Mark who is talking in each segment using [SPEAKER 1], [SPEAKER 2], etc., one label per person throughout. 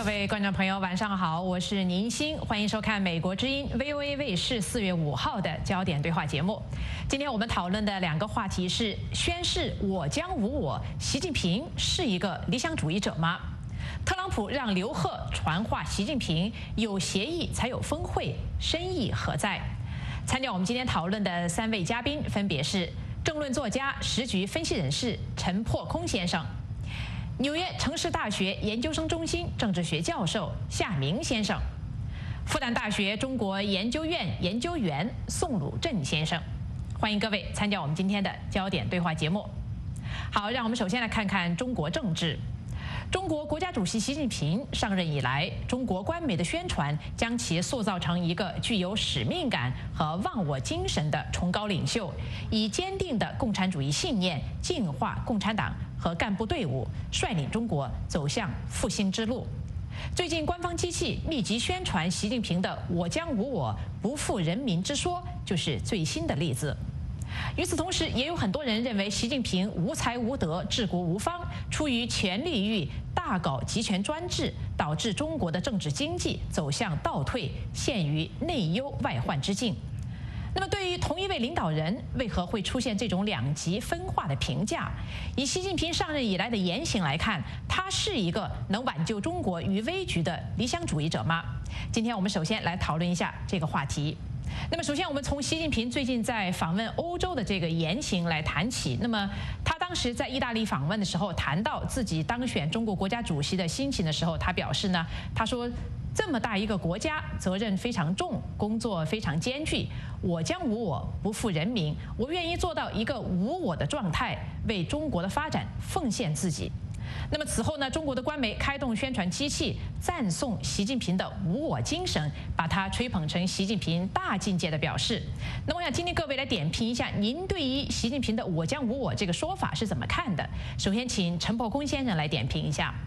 [SPEAKER 1] 位观众朋友，晚上好，我是宁欣，欢迎收看美国之音 VOA 卫视4月5号的焦点对话节目。今天我们讨论的2个话题是：宣誓我将无我，习近平是一个理想主义者吗？特朗普让刘鹤传话习近平，有协议才有峰会，深意何在？参加我们今天讨论的3位嘉宾分别是政论作家、时局分析人士陈破空先生。纽约城市大学研究生中心政治学教授夏明先生，复旦大学中国研究院研究员宋鲁振先生，欢迎各位参加我们今天的焦点对话节目。好，让我们首先来看看中国政治。中国国家主席习近平上任以来，中国官媒的宣传将其塑造成一个具有使命感和忘我精神的崇高领袖，以坚定的共产主义信念净化共产党和干部队伍，率领中国走向复兴之路。最近，官方机器密集宣传习近平的“我将无我，不负人民”之说，就是最新的例子。与此同时，也有很多人认为习近平无才无德、治国无方，出于权力欲，大搞集权专制，导致中国的政治经济走向倒退，陷于内忧外患之境。那么，对于同一位领导人，为何会出现这种两极分化的评价？以习近平上任以来的言行来看，他是一个能挽救中国于危局的理想主义者吗？今天我们首先来讨论一下这个话题。那么，首先我们从习近平最近在访问欧洲的这个言行来谈起。那么，他当时在意大利访问的时候，谈到自己当选中国国家主席的心情的时候，他表示呢，他说：“这么大一个国家，责任非常重，工作非常艰巨。我将无我，不负人民。我愿意做到一个无我的状态，为中国的发展奉献自己。”那么此后呢，中国的官媒开动宣传机器，赞颂习近平的无我精神，把他吹捧成习近平大境界的表示。那么我想今天各位来点评一下，您对于习近平的“我将无我”这个说法是怎么看的？首先，请陈破空先生来点评一下。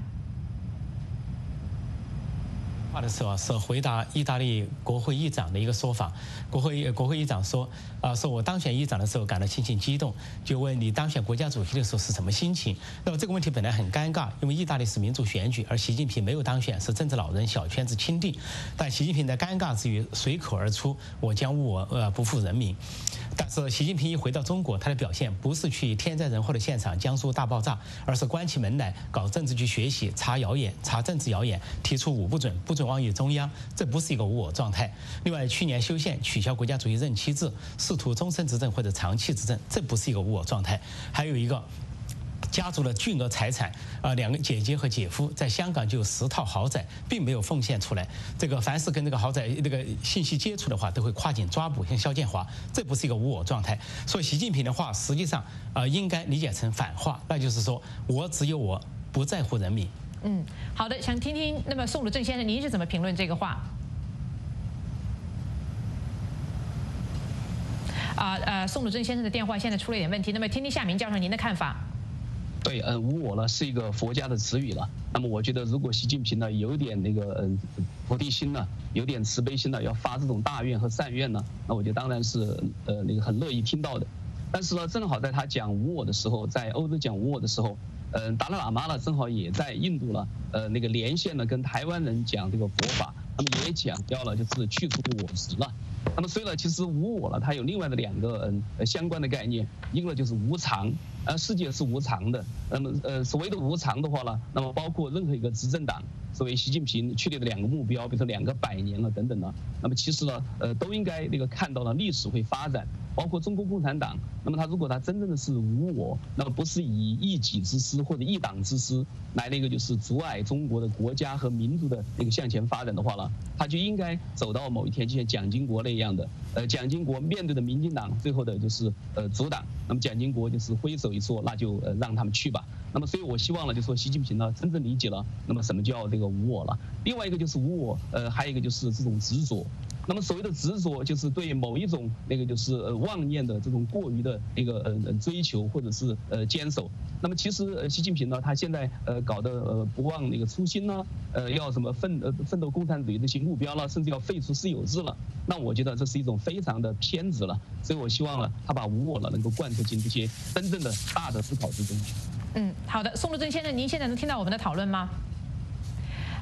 [SPEAKER 2] 话的时候是回答意大利国会议长的一个说法，国会议长说，说我当选议长的时候感到心情激动，就问你当选国家主席的时候是什么心情？那么这个问题本来很尴尬，因为意大利是民主选举，而习近平没有当选，是政治老人小圈子钦定，但习近平的尴尬之余随口而出，我将无我，不负人民。但是习近平一回到中国，他的表现不是去天灾人祸的现场江苏大爆炸，而是关起门来搞政治局学习，查谣言，查政治谣言，提出5不准，不准妄议中央，这不是一个无我状态。另外，去年修宪取消国家主席任期制，试图终身执政或者长期执政，这不是一个无我状态。还有一个，家族的巨额财产，2个姐姐和姐夫在香港就有10套豪宅，并没有奉献出来。这个凡是跟这个豪宅这个信息接触的话，都会跨境抓捕，像肖建华，这不是一个无我状态。所以习近平的话实际上应该理解成反话，那就是说我只有我，不在乎人民。
[SPEAKER 1] 好的，想听听那么宋鲁振先生您是怎么评论这个话？宋鲁振先生的电话现在出了一点问题，那么听听夏明教授您的看法。
[SPEAKER 3] 对，无我呢是一个佛家的词语了。那么我觉得，如果习近平呢有点那个菩提心呢，有点慈悲心呢，要发这种大愿和善愿呢，那我觉得当然是那个很乐意听到的。但是呢，正好在他讲无我的时候，在欧洲讲无我的时候，达赖喇嘛呢正好也在印度了，那个连线了跟台湾人讲这个佛法，那么也讲到了就是去除我执了。那么所以呢，其实无我呢，它有另外的2个相关的概念，一个就是无常，世界是无常的。那么所谓的无常的话呢，那么包括任何一个执政党，所谓习近平确立的2个目标，比如说2个100年了等等呢，那么其实呢，都应该那个看到了历史会发展，包括中国共产党。那么他如果他真正的是无我，那么不是以一己之私或者一党之私来那个就是阻碍中国的国家和民族的那个向前发展的话呢，他就应该走到某一天，就像蒋经国那样的，蒋经国面对的民进党最后的就是阻挡，那么蒋经国就是挥手一说，那就让他们去吧。那么所以我希望呢，就说习近平呢真正理解了，那么什么叫这个无我了。另外一个就是无我，还有一个就是这种执着。那么所谓的执着，就是对某一种那个就是妄念的这种过于的那个追求或者是坚守。那么其实习近平呢，他现在搞的不忘那个初心呢，要什么奋斗共产主义这些目标了，甚至要废除私有制了。那我觉得这是一种非常的偏执了。所以我希望呢，他把无我了能够贯彻进这些真正的大的思考之中。
[SPEAKER 1] 好的，宋鲁振先生，您现在能听到我们的讨论吗？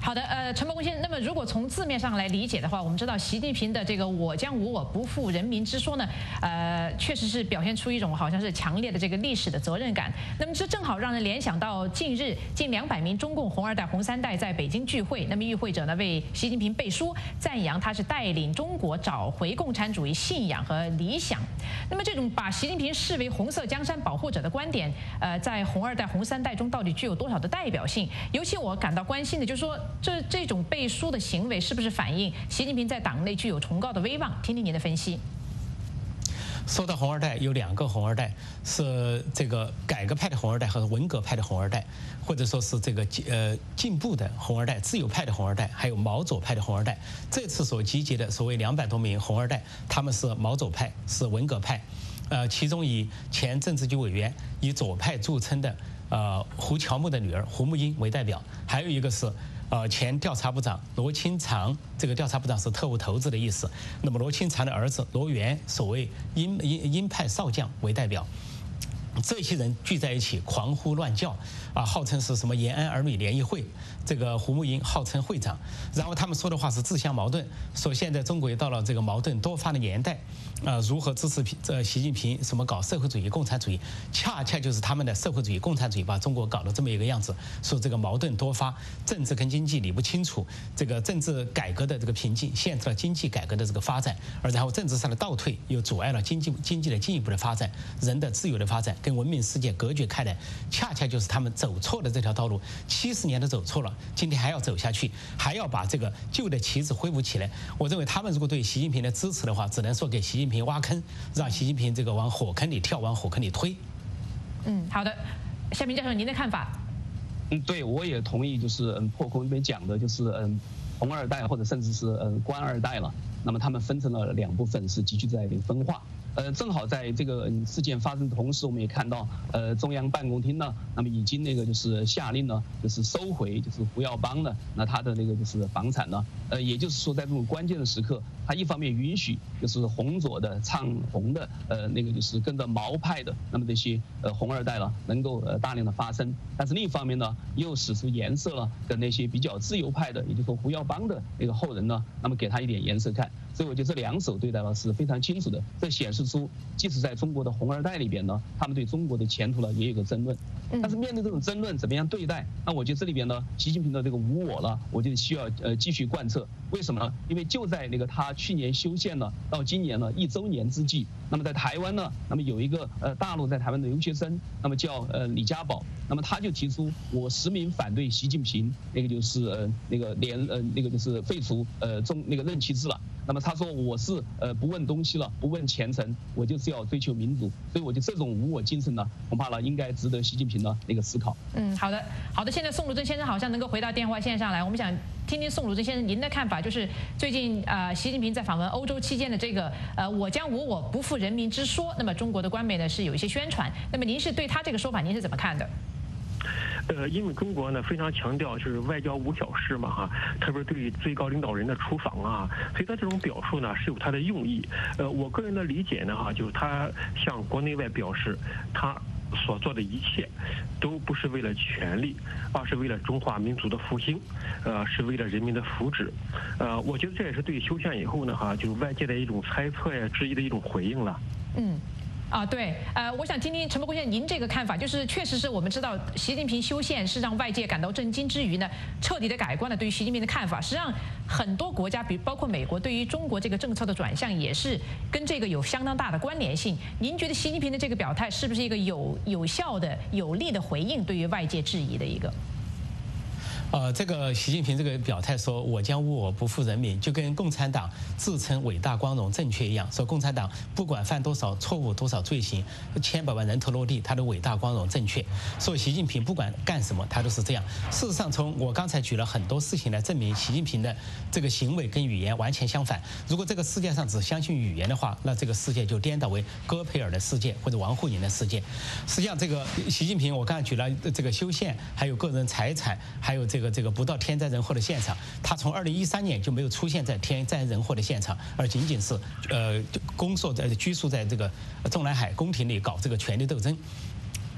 [SPEAKER 1] 好的，陈伯公先生，那么如果从字面上来理解的话，我们知道习近平的这个"我将无我，不负人民之说"呢，确实是表现出一种好像是强烈的这个历史的责任感。那么这正好让人联想到近日近200名中共红二代、红三代在北京聚会，那么与会者呢为习近平背书，赞扬他是带领中国找回共产主义信仰和理想。那么这种把习近平视为红色江山保护者的观点，在红二代、红三代中到底具有多少的代表性？尤其我感到关心的就是说，这种背书的行为是不是反映习近平在党内具有崇高的威望？听听您的分析。
[SPEAKER 2] 说到红二代，有2个红二代，是这个改革派的红二代和文革派的红二代，或者说是这个进步的红二代、自由派的红二代，还有毛左派的红二代。这次所集结的所谓200多名红二代，他们是毛左派，是文革派，其中以前政治局委员、以左派著称的胡乔木的女儿胡木英为代表，还有一个是前调查部长罗清长，这个调查部长是特务头子的意思。那么罗清长的儿子罗源，所谓鹰派少将为代表。这些人聚在一起狂呼乱叫，号称是什么延安儿女联谊会，这个胡木英号称会长，然后他们说的话是自相矛盾，说现在中国也到了这个矛盾多发的年代，如何支持习近平什么搞社会主义、共产主义，恰恰就是他们的社会主义、共产主义把中国搞得这么一个样子，说这个矛盾多发，政治跟经济理不清楚，这个政治改革的这个瓶颈限制了经济改革的这个发展，而然后政治上的倒退又阻碍了经济的进一步的发展，人的自由的发展跟文明世界隔绝开来，恰恰就是他们走错的这条道路，70年都走错了，今天还要走下去，还要把这个旧的旗子恢复起来。我认为他们如果对习近平的支持的话，只能说给习近平挖坑，让习近平这个往火坑里跳，往火坑里推。
[SPEAKER 1] 好的，夏明教授，您的看法？
[SPEAKER 3] 对，我也同意，就是破空这边讲的，就是红二代或者甚至是官二代了。那么他们分成了2部分，是急剧在分化。正好在这个事件发生的同时，我们也看到，中央办公厅呢，那么已经就是下令呢，就是收回就是胡耀邦呢，那他的就是房产呢，也就是说在这种关键的时刻，他一方面允许就是红左的唱红的，就是跟着毛派的，那么这些红二代了能够大量的发声，但是另一方面呢，又使出颜色了，跟那些比较自由派的，也就是说胡耀邦的后人呢，那么给他一点颜色看。所以我觉得这2手对待呢是非常清楚的，这显示出即使在中国的红二代里边呢，他们对中国的前途呢也有个争论。但是面对这种争论，怎么样对待？那我觉得这里边呢，习近平的这个无我了，我觉得需要继续贯彻。为什么呢？因为就在他去年修宪了，到今年呢1周年之际，那么在台湾呢，那么有一个大陆在台湾的留学生，那么叫李家宝，那么他就提出我实名反对习近平就是就是废除任期制了。那么他说我是不问东西了，不问前程，我就是要追求民主。所以我觉得这种无我精神呢，恐怕呢应该值得习近平呢思考。
[SPEAKER 1] 好的。现在宋鲁珍先生好像能够回到电话线上来，我们想听听宋鲁珍先生您的看法，就是最近习近平在访问欧洲期间的这个我将无我，不负人民之说，那么中国的官媒呢是有一些宣传，那么您是对他这个说法您是怎么看的？
[SPEAKER 4] 因为中国呢非常强调就是外交无小事嘛哈，特别对最高领导人的出访啊，所以他这种表述呢是有他的用意。我个人的理解呢哈，就是他向国内外表示他所做的一切都不是为了权力，而是为了中华民族的复兴，是为了人民的福祉。我觉得这也是对修宪以后呢哈，就是外界的一种猜测呀、质疑的一种回应了。
[SPEAKER 1] 对，我想听听陈伯公先生您这个看法，就是确实是我们知道习近平修宪是让外界感到震惊之余呢，彻底的改观了对于习近平的看法。实际上，很多国家，包括美国，对于中国这个政策的转向也是跟这个有相当大的关联性。您觉得习近平的这个表态是不是一个有效的、有力的回应对于外界质疑的一个？
[SPEAKER 2] 这个习近平这个表态说我将无我，不负人民，就跟共产党自称伟大、光荣、正确一样，说共产党不管犯多少错误、多少罪行，千百万人头落地，他都伟大、光荣、正确。说习近平不管干什么，他都是这样。事实上，从我刚才举了很多事情来证明习近平的这个行为跟语言完全相反。如果这个世界上只相信语言的话，那这个世界就颠倒为戈培尔的世界或者王沪宁的世界。实际上，这个习近平我刚才举了这个修宪，还有个人财产，还有这个不到天灾人祸的现场，他从2013年就没有出现在天灾人祸的现场，而仅仅是居住在这个中南海宫廷里搞这个权力斗争。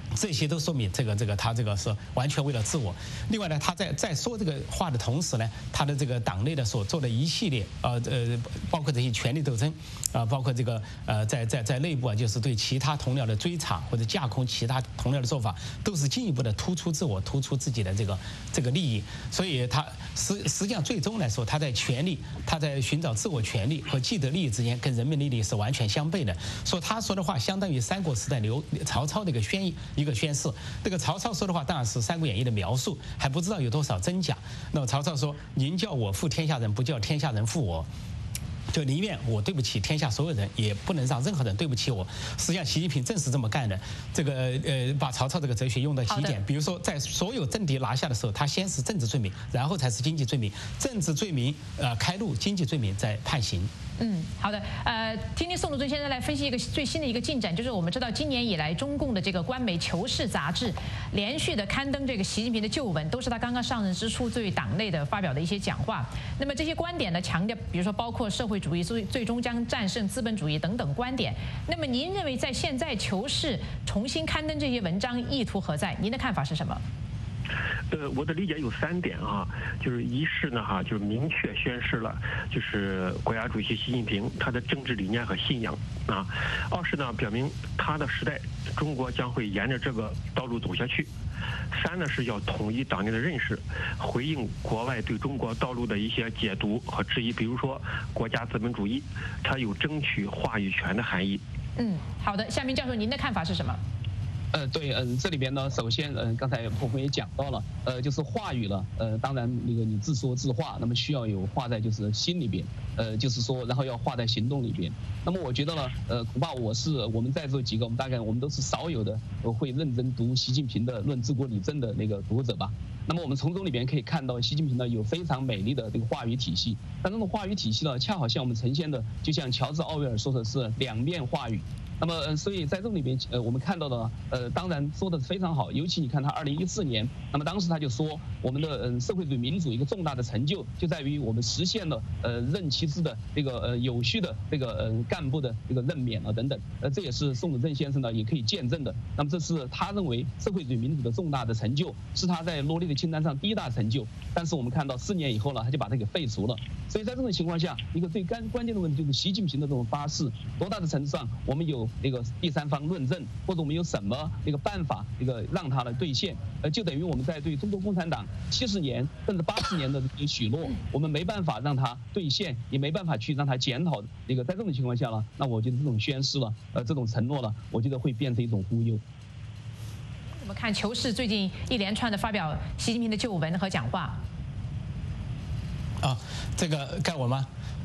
[SPEAKER 2] 这些都说明他这个是完全为了自我。另外呢，他在说这个话的同时呢，他的这个党内的所做的一系列包括这些权力斗争包括这个在内部就是对其他同僚的追查或者架空其他同僚的做法，都是进一步的突出自我，突出自己的这个利益。所以他实际上最终来说，他在寻找自我权利和既得利益之间，跟人民利益是完全相悖的。说他说的话相当于三国时代曹操的一个宣誓。这个曹操说的话当然是《三国演义》的描述，还不知道有多少真假。那么曹操说：“您叫我负天下人，不叫天下人负我。”就宁愿我对不起天下所有人，也不能让任何人对不起我。实际上，习近平正是这么干的。这个把曹操这个哲学用到极点。比如说，在所有政敌拿下的时候，他先是政治罪名，然后才是经济罪名。政治罪名开路，经济罪名在判刑。
[SPEAKER 1] 好的，听听宋鲁尊先生来分析一个最新的一个进展，就是我们知道今年以来，中共的这个官媒《求是》杂志连续的刊登这个习近平的旧文，都是他刚刚上任之初对党内的发表的一些讲话。那么这些观点呢，强调，比如说包括社会主义最终将战胜资本主义等等观点。那么您认为在现在《求是》重新刊登这些文章意图何在？您的看法是什么？
[SPEAKER 4] 我的理解有3点啊，就是一是呢就是明确宣示了，就是国家主席习近平他的政治理念和信仰啊；二是呢表明他的时代中国将会沿着这个道路走下去；三呢是要统一党内的认识，回应国外对中国道路的一些解读和质疑，比如说国家资本主义，它有争取话语权的含义。
[SPEAKER 1] 好的，夏明教授，您的看法是什么？
[SPEAKER 3] 对，这里边呢，首先，刚才破峰也讲到了，就是话语了，当然那个你自说自话，那么需要有话在就是心里边，就是说，然后要话在行动里边。那么我觉得呢，恐怕我们在座几个，我们都是少有的会认真读习近平的《论治国理政》的那个读者吧。那么我们从中里边可以看到，习近平呢有非常美丽的这个话语体系，但这种话语体系呢，恰好像我们呈现的，就像乔治·奥威尔说的是两面话语。那么，所以在这里边，我们看到的，当然说的非常好。尤其你看他2014年，那么当时他就说，我们的社会主义民主一个重大的成就，就在于我们实现了任期制的这个有序的这个干部的这个任免等等。这也是宋鲁正先生呢也可以见证的。那么这是他认为社会主义民主的重大的成就，是他在罗列的清单上第一大成就。但是我们看到4年以后呢，他就把它给废除了。所以在这种情况下，一个最关键的问题就是习近平的这种发誓，多大的程度上我们有那个第三方论证，或者我们有什么那个办法让它来兑现？就等于我们在对中国共产党70年甚至80年的许诺，我们没办法让它兑现，也没办法去让它检讨。在这种情况下呢，那我觉得这种宣誓了，这种承诺了，我觉得会变成一种忽悠。
[SPEAKER 1] 我们看《求是》最近一连串的发表习近平的旧文和讲话。
[SPEAKER 2] 这个该我吗？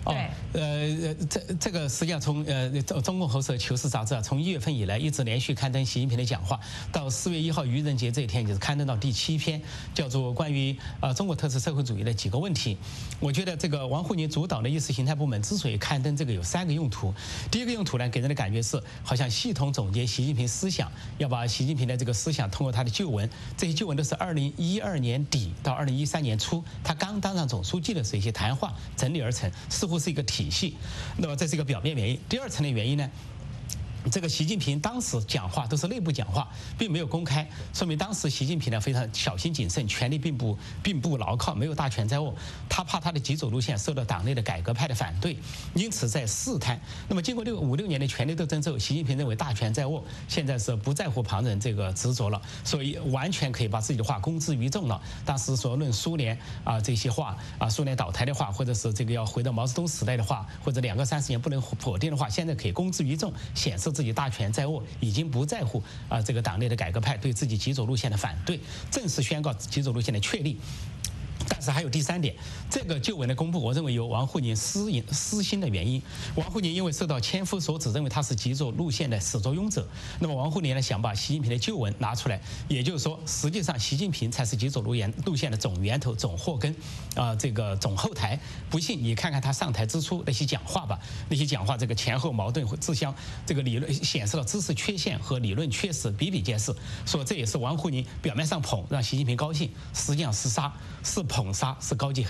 [SPEAKER 2] 这个实际上从中共喉舌《求是》杂志从1月份以来一直连续刊登习近平的讲话，到4月1号愚人节这一天，就是刊登到第7篇，叫做关于中国特色社会主义的几个问题。我觉得这个王沪宁主导的意识形态部门之所以刊登这个有3个用途。第一个用途呢，给人的感觉是好像系统总结习近平思想，要把习近平的这个思想通过他的旧文，这些旧文都是2012年底到2013年初他刚当上总书记的时候一些谈话整理而成，似乎是一个体系。那么这是一个表面原因。第二层的原因呢，这个习近平当时讲话都是内部讲话，并没有公开，说明当时习近平呢非常小心谨慎，权力并不牢靠，没有大权在握。他怕他的极左路线受到党内的改革派的反对，因此在试探。那么经过5、6年的权力斗争之后，习近平认为大权在握，现在是不在乎旁人这个执着了，所以完全可以把自己的话公之于众了。当时所论苏联这些话苏联倒台的话，或者是这个要回到毛泽东时代的话，或者2个30年不能否定的话，现在可以公之于众，显示自己大权在握，已经不在乎这个党内的改革派对自己极左路线的反对，正式宣告极左路线的确立。但是还有第3点，这个旧文的公布，我认为有王沪宁私心的原因。王沪宁因为受到千夫所指，认为他是极左路线的始作俑者，那么王沪宁呢想把习近平的旧文拿出来，也就是说，实际上习近平才是极左路线的总源头、总祸根，这个总后台。不信你看看他上台之初那些讲话吧，那些讲话这个前后矛盾自相，这个理论显示了知识缺陷和理论缺失比比皆是。说这也是王沪宁表面上捧让习近平高兴，实际上是杀，是捧杀，是高级黑。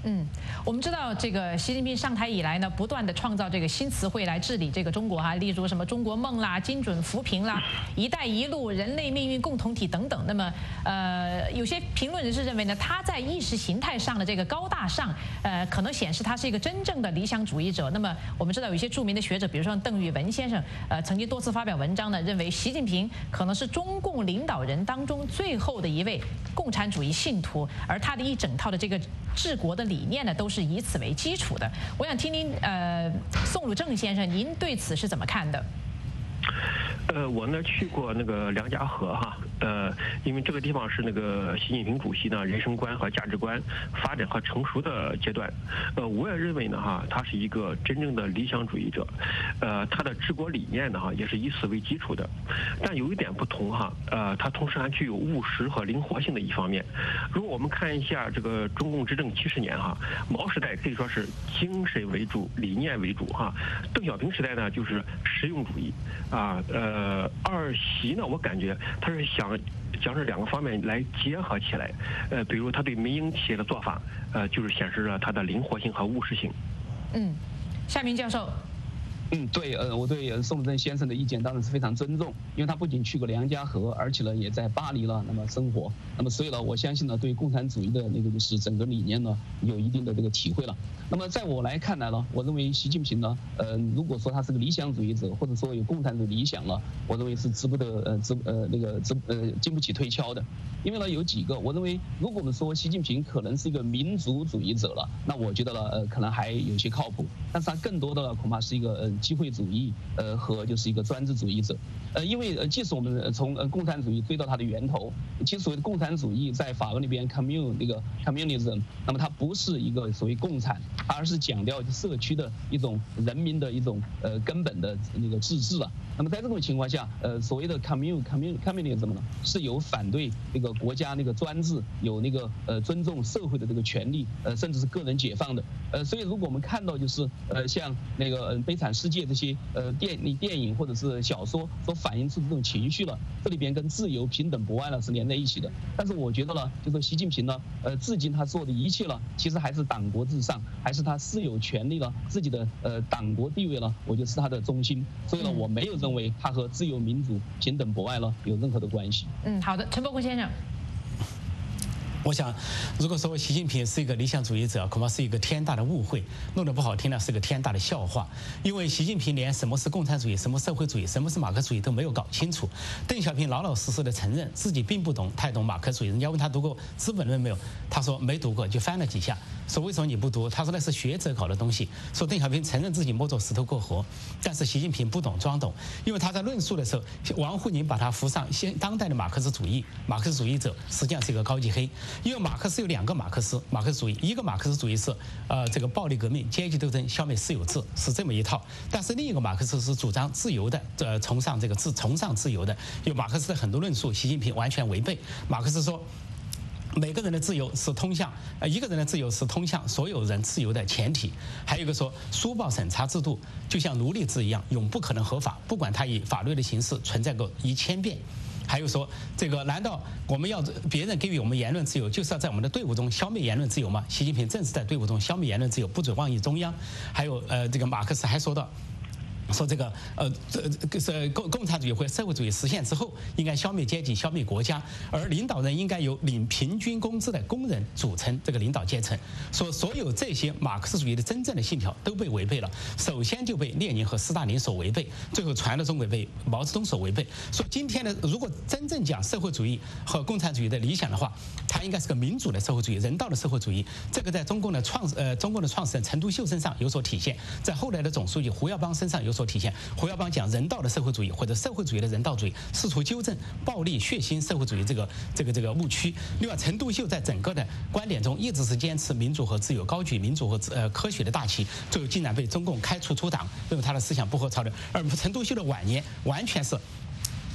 [SPEAKER 1] 我们知道这个习近平上台以来呢，不断的创造这个新词汇来治理这个中国哈，例如什么中国梦啦、精准扶贫啦、一带一路、人类命运共同体等等。那么有些评论人士认为呢，他在意识形态上的这个高大上，可能显示他是一个真正的理想主义者。那么我们知道有一些著名的学者，比如说邓玉文先生，曾经多次发表文章呢，认为习近平可能是中共领导人当中最后的一位共产主义信徒，而他的一整套的这个治国的理念呢，都是以此为基础的。我想听您宋鲁正先生，您对此是怎么看的？
[SPEAKER 4] 我呢去过那个梁家河哈，因为这个地方是那个习近平主席呢人生观和价值观发展和成熟的阶段。我也认为呢哈，他是一个真正的理想主义者，他的治国理念呢哈也是以此为基础的。但有一点不同哈，他同时还具有务实和灵活性的一方面。如果我们看一下这个中共执政70年哈，毛时代可以说是精神为主、理念为主哈，邓小平时代呢就是实用主义啊，二习呢，我感觉他是想将这两个方面来结合起来，比如他对民营企业的做法，就是显示了他的灵活性和务实性。
[SPEAKER 1] 夏明教授。
[SPEAKER 3] 对，我对宋鲁正先生的意见当然是非常尊重，因为他不仅去过梁家河，而且呢也在巴黎了，那么生活，那么所以呢，我相信呢对共产主义的那个就是整个理念呢有一定的这个体会了。那么在我来看来呢，我认为习近平呢，如果说他是个理想主义者，或者说有共产主义理想了，我认为是经不起推敲的。因为呢有几个，我认为如果我们说习近平可能是一个民族主义者了，那我觉得呢可能还有些靠谱，但是他更多的恐怕是一个机会主义和就是一个专制主义者。因为即使我们从共产主义追到它的源头，其实所谓的共产主义在法文里边 communism， 那么它不是一个所谓共产，而是强调社区的一种人民的一种根本的那个自治了。那么在这种情况下，所谓的 communism 呢，是有反对那个国家那个专制，有那个尊重社会的这个权利，甚至是个人解放的。所以如果我们看到就是像那个悲惨世界这些电影或者是小说所反映出这种情绪了，这里边跟自由、平等、博爱呢是连在一起的。但是我觉得呢，就是习近平呢，至今他做的一切呢，其实还是党国至上，还是他私有权利了，自己的党国地位呢，我觉得是他的中心。所以呢，我没有认为他和自由、民主、平等、博爱呢有任何的关系。
[SPEAKER 1] 好的，陈伯坤先生。
[SPEAKER 2] 我想，如果说习近平是一个理想主义者，恐怕是一个天大的误会，弄得不好听呢，是个天大的笑话。因为习近平连什么是共产主义、什么社会主义、什么是马克思主义都没有搞清楚。邓小平老老实实的承认自己并不太懂马克思主义。人家问他读过《资本论》没有，他说没读过，就翻了几下。说为什么你不读？他说那是学者搞的东西。说邓小平承认自己摸着石头过河，但是习近平不懂装懂，因为他在论述的时候，王沪宁把他扶上当代的马克思主义，马克思主义者实际上是一个高级黑。因为马克思有两个马克思主义，一个马克思主义是这个暴力革命、阶级斗争、消灭私有制是这么一套，但是另一个马克思是主张自由的，崇尚自由的。有马克思的很多论述，习近平完全违背。马克思说，每个人的自由是通向一个人的自由是通向所有人自由的前提。还有一个说，书报审查制度就像奴隶制一样，永不可能合法，不管它以法律的形式存在过1000遍。还有说，这个难道我们要别人给予我们言论自由，就是要在我们的队伍中消灭言论自由吗？习近平正是在队伍中消灭言论自由，不准妄议中央。还有这个马克思还说到。说这个是共产主义或社会主义实现之后，应该消灭阶级、消灭国家，而领导人应该由领平均工资的工人组成这个领导阶层。说所有这些马克思主义的真正的信条都被违背了，首先就被列宁和斯大林所违背，最后传到中国被毛泽东所违背。说今天的如果真正讲社会主义和共产主义的理想的话，它应该是个民主的社会主义、人道的社会主义。这个在中共的创始人陈独秀身上有所体现，在后来的总书记胡耀邦身上有所体现。胡耀邦讲人道的社会主义或者社会主义的人道主义，试图纠正暴力血腥社会主义这个误区。另外，陈独秀在整个的观点中一直是坚持民主和自由，高举民主和科学的大旗，最后竟然被中共开除出党，认为他的思想不合潮流。而陈独秀的晚年完全是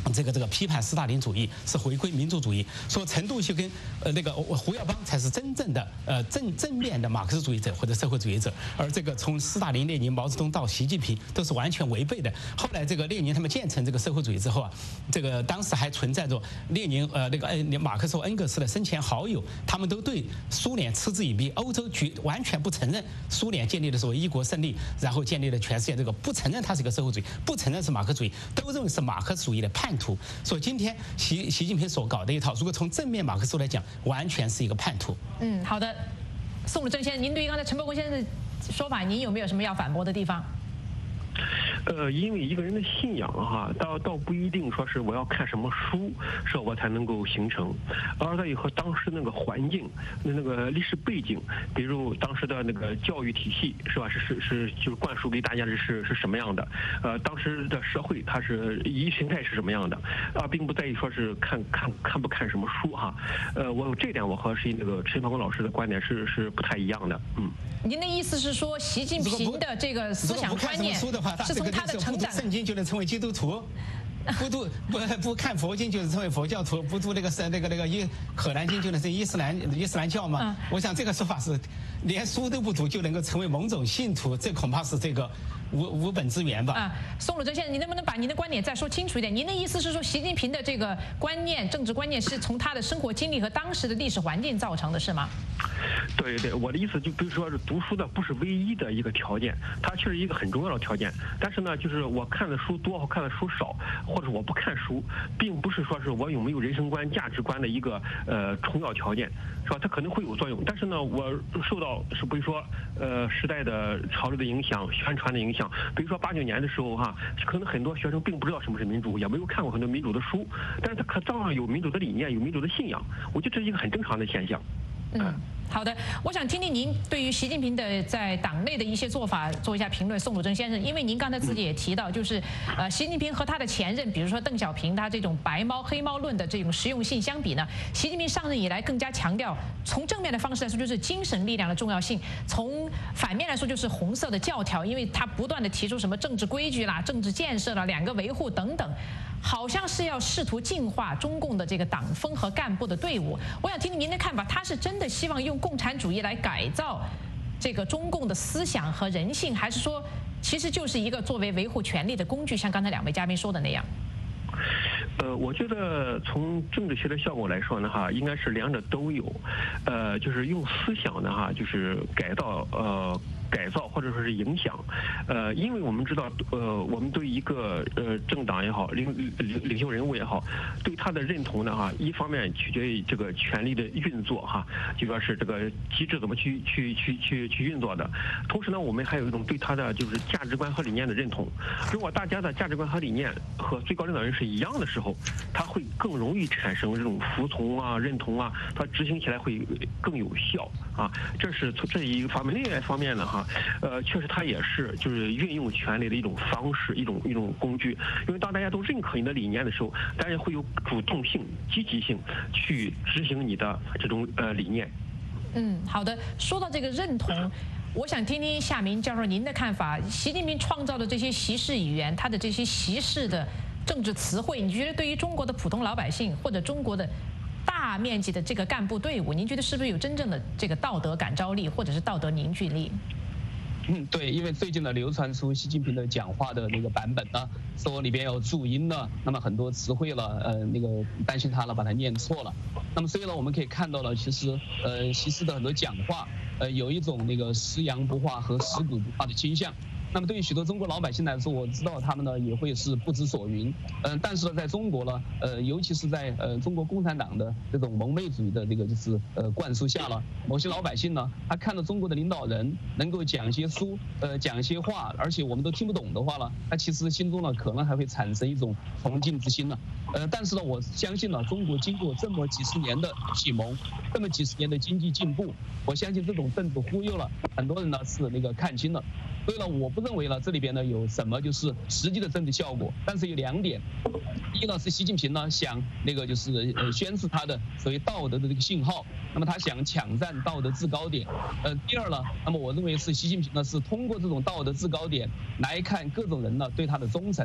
[SPEAKER 2] 这个批判斯大林主义是回归民主主义，说陈独秀跟那个胡耀邦才是真正的正面的马克思主义者或者社会主义者，而这个从斯大林、列宁、毛泽东到习近平都是完全违背的。后来这个列宁他们建成这个社会主义之后啊，这个当时还存在着列宁马克思和恩格斯的生前好友，他们都对苏联嗤之以鼻，欧洲完全不承认苏联建立的时候一国胜利，然后建立了全世界这个不承认它是一个社会主义，不承认是马克思主义，都认为是马克思主义的叛徒。所以今天习近平所搞的一套，如果从正面马克思来讲，完全是一个叛徒。
[SPEAKER 1] 好的，宋鲁正先生，您对于刚才陈伯公先生的说法，您有没有什么要反驳的地方？
[SPEAKER 4] 因为一个人的信仰哈，倒不一定说是我要看什么书，说我才能够形成，而在于和当时那个环境、那个历史背景，比如当时的那个教育体系是吧？就是灌输给大家的是什么样的？当时的社会它是意识形态是什么样的？并不在于说是看不看什么书哈。我这点我和那个陈伯公老师的观点是不太一样的。
[SPEAKER 1] 您的意思是说，习近平的这个思想观念是从他的成长？
[SPEAKER 2] 圣经就能成为基督徒，不看佛经就是成为佛教徒，不读那个可兰经就能成伊斯兰教吗？我想这个说法是连书都不读就能够成为某种信徒，这恐怕是这个无本之源吧。
[SPEAKER 1] 宋鲁正先生，你能不能把您的观点再说清楚一点？您的意思是说，习近平的这个观念、政治观念是从他的生活经历和当时的历史环境造成的，是吗？
[SPEAKER 4] 对，我的意思就比如说是读书的不是唯一的一个条件，它确实一个很重要的条件。但是呢，就是我看的书多或看的书少，或者我不看书，并不是说是我有没有人生观、价值观的一个重要条件，是吧？它可能会有作用，但是呢，我受到比如说时代的潮流的影响、宣传的影响。比如说89年的时候哈，可能很多学生并不知道什么是民主，也没有看过很多民主的书，但是他照样有民主的理念，有民主的信仰。我觉得这是一个很正常的现象。
[SPEAKER 1] 好的，我想听听您对于习近平的在党内的一些做法做一下评论，宋鲁正先生，因为您刚才自己也提到，就是习近平和他的前任，比如说邓小平，他这种白猫黑猫论的这种实用性相比呢，习近平上任以来更加强调，从正面的方式来说就是精神力量的重要性，从反面来说就是红色的教条，因为他不断的提出什么政治规矩啦、政治建设啦、两个维护等等。好像是要试图净化中共的这个党风和干部的队伍。我想听听您的看法，他是真的希望用共产主义来改造这个中共的思想和人性，还是说其实就是一个作为维护权力的工具，像刚才两位嘉宾说的那样？
[SPEAKER 4] 我觉得从政治学的效果来说呢，哈，应该是两者都有，就是用思想呢，哈，就是改造或者说是影响，因为我们知道，我们对一个政党也好，领袖人物也好，对他的认同呢，哈，一方面取决于这个权力的运作，哈，就说是这个机制怎么去运作的。同时呢，我们还有一种对他的就是价值观和理念的认同。如果大家的价值观和理念和最高领导人是一样的时候，他会更容易产生这种服从啊、认同啊，他执行起来会更有效啊。这是一个方面。另外一方面呢，哈，确实他也是就是运用权力的一种方式，一种工具。因为当大家都认可你的理念的时候，大家会有主动性、积极性去执行你的这种理念。
[SPEAKER 1] 好的。说到这个认同，我想听听夏明教授您的看法。习近平创造的这些习式语言，他的这些习式的政治词汇，你觉得对于中国的普通老百姓或者中国的大面积的这个干部队伍，您觉得是不是有真正的这个道德感召力或者是道德凝聚力？
[SPEAKER 3] 对，因为最近呢流传出习近平的讲话的那个版本呢，说里边有注音呢，那么很多词汇了，那个担心他了把它念错了。那么所以呢，我们可以看到了，其实习氏的很多讲话，有一种那个食洋不化和食古不化的倾向。那么对于许多中国老百姓来说，我知道他们呢也会是不知所云。但是呢，在中国呢，尤其是在中国共产党的这种蒙昧主义的这个就是灌输下了，某些老百姓呢，他看到中国的领导人能够讲一些书，讲一些话，而且我们都听不懂的话了，他其实心中呢可能还会产生一种崇敬之心了。但是呢，我相信呢，中国经过这么几十年的启蒙，这么几十年的经济进步，我相信这种政治忽悠了很多人呢是那个看清了。所以呢，我不认为呢这里边呢有什么就是实际的政治效果，但是有两点。第一呢是习近平呢想那个就是宣示他的所谓道德的这个信号，那么他想抢占道德制高点。第二呢，那么我认为是习近平呢是通过这种道德制高点来看各种人呢对他的忠诚。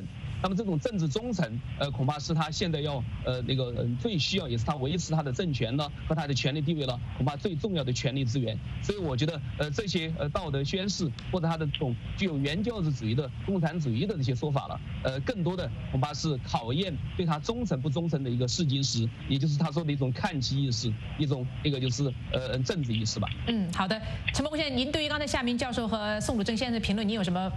[SPEAKER 3] 那么这种政治忠诚，恐怕是他现在要最需要，也是他维持他的政权呢和他的权力地位呢，恐怕最重要的权力资源。所以我觉得这些道德宣誓或者他的这种具有原教旨主义的共产主义的这些说法了，更多的恐怕是考验对他忠诚不忠诚的一个试金石，也就是他说的一种看齐意识，就是政治意识吧。
[SPEAKER 1] 好的，陈伯先生，您对于刚才夏明教授和宋鲁正先生的评论，您有什么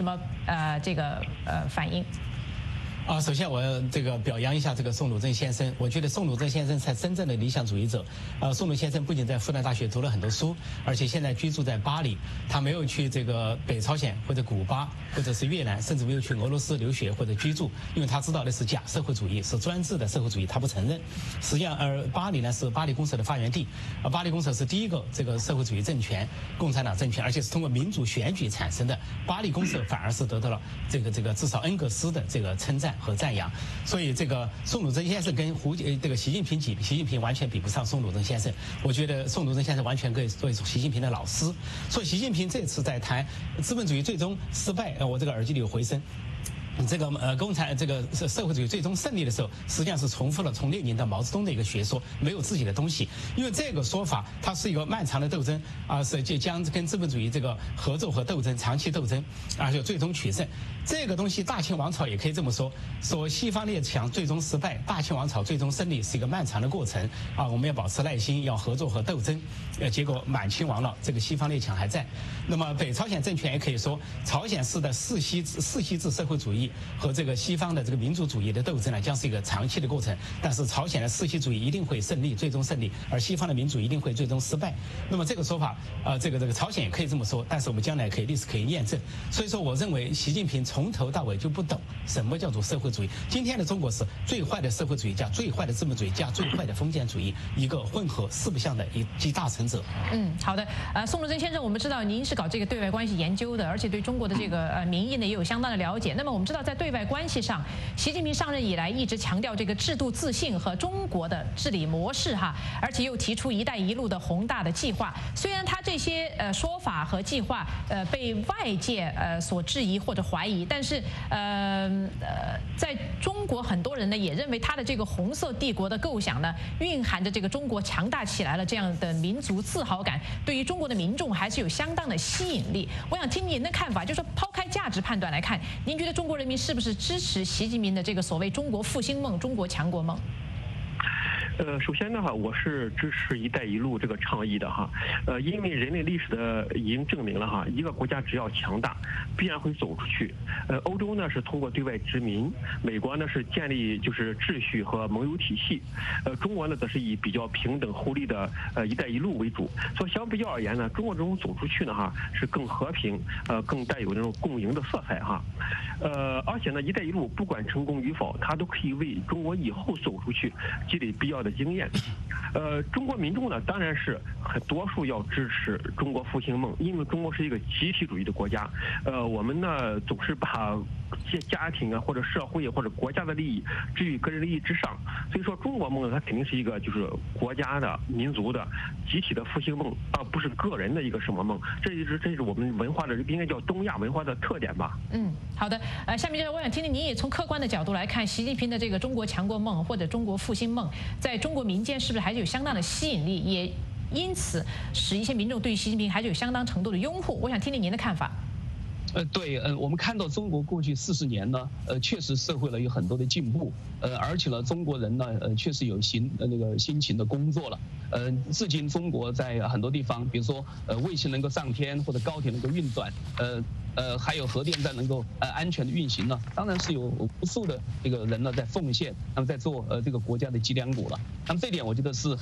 [SPEAKER 1] 反应？
[SPEAKER 2] 首先我要表扬一下宋鲁正先生，我觉得宋鲁正先生才真正的理想主义者。宋鲁先生不仅在复旦大学读了很多书，而且现在居住在巴黎，他没有去北朝鲜或者古巴或者是越南，甚至没有去俄罗斯留学或者居住，因为他知道的是假社会主义，是专制的社会主义，他不承认。实际上，巴黎呢是巴黎公社的发源地，巴黎公社是第一个社会主义政权，共产党政权，而且是通过民主选举产生的。巴黎公社反而是得到了至少恩格斯的称赞和赞扬，所以宋鲁正先生跟习近平习近平完全比不上宋鲁正先生。我觉得宋鲁正先生完全可以作为习近平的老师。所以习近平这次在谈资本主义最终失败，我耳机里有回声。共产社会主义最终胜利的时候，实际上是重复了从列宁到毛泽东的一个学说，没有自己的东西。因为这个说法它是一个漫长的斗争是将跟资本主义合作和斗争，长期斗争，就最终取胜。这个东西大清王朝也可以这么说，西方列强最终失败，大清王朝最终胜利是一个漫长的过程我们要保持耐心，要合作和斗争。结果满清亡了，西方列强还在。那么北朝鲜政权也可以说，朝鲜式的世袭制社会主义和西方的民族主义的斗争呢，将是一个长期的过程。但是朝鲜的世袭主义一定会胜利，最终胜利，而西方的民主一定会最终失败。那么这个说法，朝鲜也可以这么说，但是我们将来历史可以验证。所以说，我认为习近平从头到尾就不懂什么叫做社会主义。今天的中国是最坏的社会主义加最坏的资本主义加最坏的封建主义，一个混合四不像的一集大成者。
[SPEAKER 1] 好的。宋鲁正先生，我们知道您是搞对外关系研究的，而且对中国的民意呢也有相当的了解。那么我们知道，在对外关系上，习近平上任以来一直强调制度自信和中国的治理模式而且又提出“一带一路”的宏大的计划。虽然他这些说法和计划被外界所质疑或者怀疑，但是在中国很多人呢也认为他的红色帝国的构想呢蕴含着中国强大起来了这样的民族自豪感，对于中国的民众还是有相当的吸引力。我想听您的看法，就是说抛开价值判断来看，您觉得中国人民是不是支持习近平的所谓中国复兴梦、中国强国梦？
[SPEAKER 4] 首先呢我是支持“一带一路”这个倡议的因为人类历史已经证明了一个国家只要强大，必然会走出去。欧洲呢是通过对外殖民，美国呢是建立秩序和盟友体系，中国呢则是以比较平等互利的“一带一路”为主。所以相比较而言呢，中国这种走出去呢是更和平，更带有那种共赢的色彩而且呢，“一带一路”不管成功与否，它都可以为中国以后走出去积累必要的经验。中国民众呢，当然是很多数要支持中国复兴梦，因为中国是一个集体主义的国家。我们呢总是把家庭或者社会或者国家的利益置于个人利益之上，所以说中国梦它肯定是一个国家的、民族的、集体的复兴梦，而不是个人的一个什么梦。这是我们文化的应该叫东亚文化的特点吧。
[SPEAKER 1] 好的。下面我想听听您也从客观的角度来看，习近平的中国强国梦或者中国复兴梦，在中国民间是不是还是有相当的吸引力，也因此使一些民众对于习近平还是有相当程度的拥护？我想听听您的看法。
[SPEAKER 3] 对，我们看到中国过去40年呢，确实社会有很多的进步，而且呢，中国人呢，确实有辛勤的工作了，至今中国在很多地方，比如说卫星能够上天，或者高铁能够运转，还有核电站能够安全的运行呢，当然是有无数的人呢在奉献，那么在做这个国家的脊梁骨了。那么这点我觉得是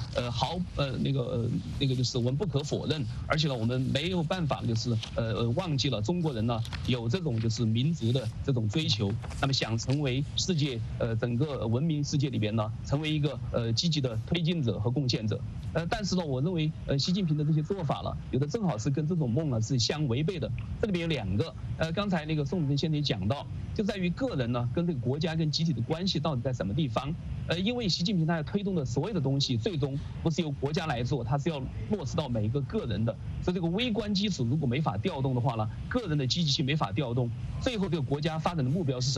[SPEAKER 3] 就是我们不可否认，而且呢，我们没有办法忘记了中国人呢有这种民族的这种追求，那么想成为世界整个文明世界里边呢，成为一个积极的推进者和贡献者。但是呢，我认为习近平的这些做法了，有的正好是跟这种梦呢是相违背的。这里边有2个，刚才宋主任先生也讲到，就在于个人呢跟这个国家跟集体的关系到底在什么地方。因为习近平他要推动的所有的东西，最终不是由国家来做，他是要落实到每一个个人的。所以这个微观基础如果没法调动的话呢，个人的积极性没法调动，最后这个国家发展的目标是什么？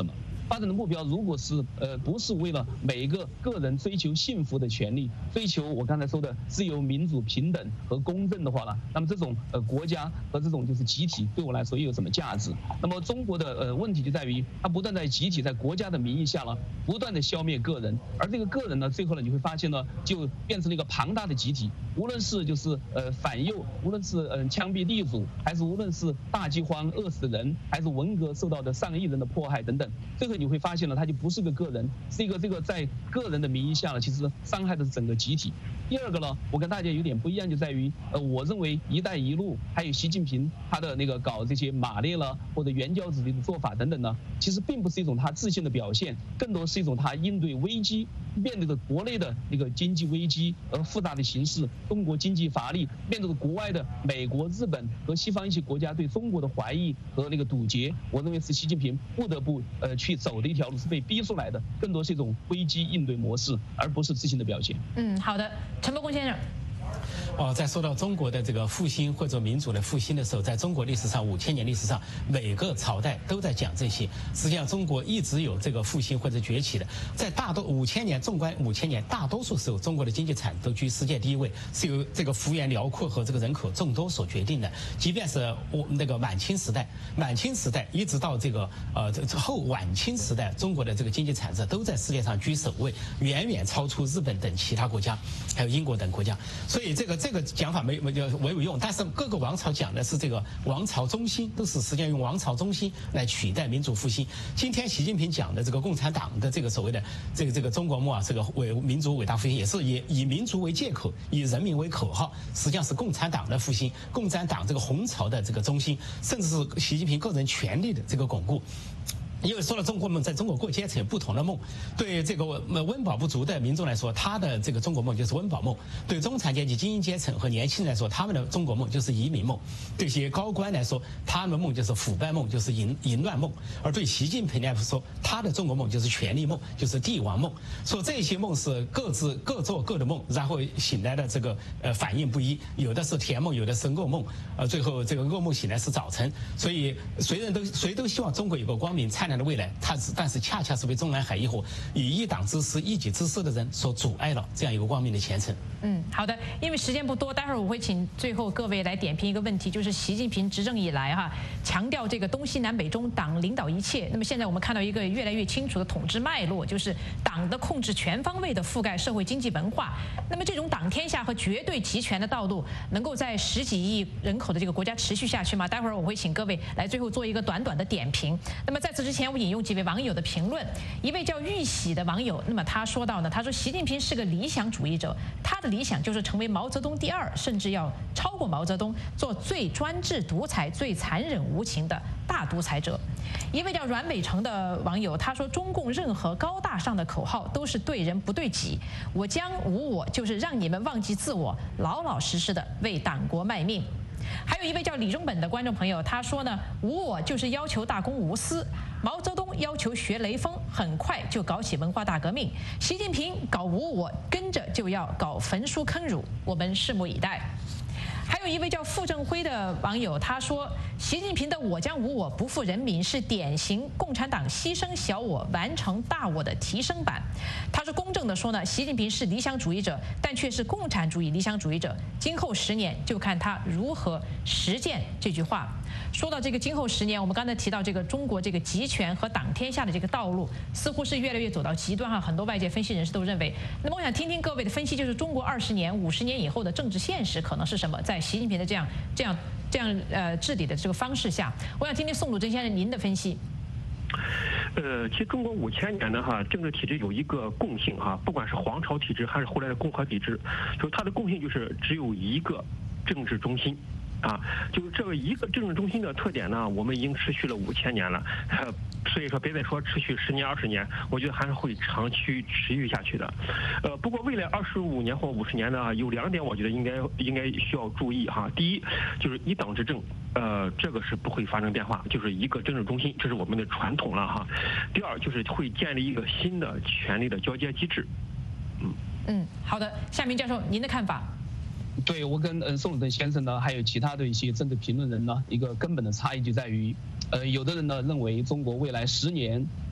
[SPEAKER 3] 发展的目标如果是不是为了每一个个人追求幸福的权利，追求我刚才说的自由、民主、平等和公正的话呢，那么这种国家和这种就是集体对我来说又有什么价值？那么中国的问题就在于，它不断在集体在国家的名义下呢，不断的消灭个人，而这个个人呢，最后呢你会发现呢，就变成了一个庞大的集体，无论是就是反右，无论是枪毙地主，还是无论是大饥荒饿死人，还是文革受到的上亿人的迫害等等，最后你会发现呢，它就不是个人，是一个这个在个人的名义下呢，其实伤害的是整个集体。第二个呢，我跟大家有点不一样，就在于我认为“一带一路”还有习近平他的那个搞这些马列了或者原教旨的做法等等呢，其实并不是一种他自信的表现，更多是一种他应对危机，面对着国内的那个经济危机而复杂的形势，中国经济乏力，面对着国外的美国、日本和西方一些国家对中国的怀疑和那个堵截，我认为是习近平不得不去走的一条路，是被逼出来的，更多是一种危机应对模式，而不是自信的表现。
[SPEAKER 1] 好的，陈伯公先生。
[SPEAKER 2] 在说到中国的这个复兴或者民主的复兴的时候，在中国历史上5000年历史上，每个朝代都在讲这些。实际上，中国一直有这个复兴或者崛起的。在5000年，纵观5000年，大多数时候，中国的经济产值都居世界第一位，是由这个幅员辽阔和这个人口众多所决定的。即便是那个满清时代一直到这个后晚清时代，中国的这个经济产值都在世界上居首位，远远超出日本等其他国家，还有英国等国家。所以这个讲法没有用，但是各个王朝讲的是这个王朝中心，都是实际上用王朝中心来取代民主复兴。今天习近平讲的这个共产党的这个所谓的这个中国梦啊，这个民族伟大复兴，也是以民族为借口，以人民为口号，实际上是共产党的复兴，共产党这个红潮的这个中心，甚至是习近平个人权力的这个巩固。因为说了中国梦，在中国各阶层有不同的梦。对这个温饱不足的民众来说，他的这个中国梦就是温饱梦；对中产阶级、精英阶层和年轻人来说，他们的中国梦就是移民梦；对一些高官来说，他们的梦就是腐败梦，就是淫乱梦；而对习近平来说，他的中国梦就是权力梦，就是帝王梦。说这些梦是各做各的梦，然后醒来的这个反应不一，有的是甜梦，有的是噩梦，最后这个噩梦醒来是早晨。所以谁都希望中国有个光明灿烂的未来，但是恰恰是被中南海一伙以一党之私、一己之私的人所阻碍了这样一个光明的前程。
[SPEAKER 1] 好的，因为时间不多，待会儿我会请最后各位来点评一个问题，就是习近平执政以来强调这个东西南北中党领导一切。那么现在我们看到一个越来越清楚的统治脉络，就是党的控制全方位的覆盖社会、经济、文化。那么这种党天下和绝对集权的道路，能够在10几亿人口的这个国家持续下去吗？待会儿我会请各位来最后做一个短短的点评。那么在此之前，我引用几位网友的评论。一位叫玉喜的网友，那么他说到呢，他说习近平是个理想主义者，他的理想就是成为毛泽东第2，甚至要超过毛泽东，做最专制独裁、最残忍无情的大独裁者。一位叫阮伟成的网友，他说中共任何高大上的口号都是对人不对己，我将无我，就是让你们忘记自我，老老实实的为党国卖命。还有一位叫李中本的观众朋友，他说呢，无我就是要求大公无私，毛泽东要求学雷锋，很快就搞起文化大革命，习近平搞无我，跟着就要搞焚书坑儒，我们拭目以待。还有一位叫傅正辉的网友，他说习近平的我将无我不负人民是典型共产党牺牲小我完成大我的提升版。他是公正的说呢，习近平是理想主义者，但却是共产主义理想主义者，今后10年就看他如何实践这句话。说到这个今后10年，我们刚才提到这个中国这个集权和党天下的这个道路似乎是越来越走到极端很多外界分析人士都认为。那么我想听听各位的分析，就是中国20年、50年以后的政治现实可能是什么？在习近平的这样治理的这个方式下，我想听听宋祖桢先生您的分析。
[SPEAKER 4] 其实中国5000年呢政治体制有一个共性不管是皇朝体制还是后来的共和体制，就它的共性就是只有一个政治中心。就是这个一个政治中心的特点呢，我们已经持续了5000年了，所以说别再说持续10年、20年，我觉得还是会长期持续下去的。不过未来25年或50年呢，有2点我觉得应该需要注意第一就是一党执政，这个是不会发生变化，就是一个政治中心，这是我们的传统了第二就是会建立一个新的权力的交接机制。
[SPEAKER 1] 好的，夏明教授您的看法？
[SPEAKER 3] 对，我跟宋祖桢先生呢，还有其他的一些政治评论人呢，一个根本的差异就在于，有的人呢认为中国未来10年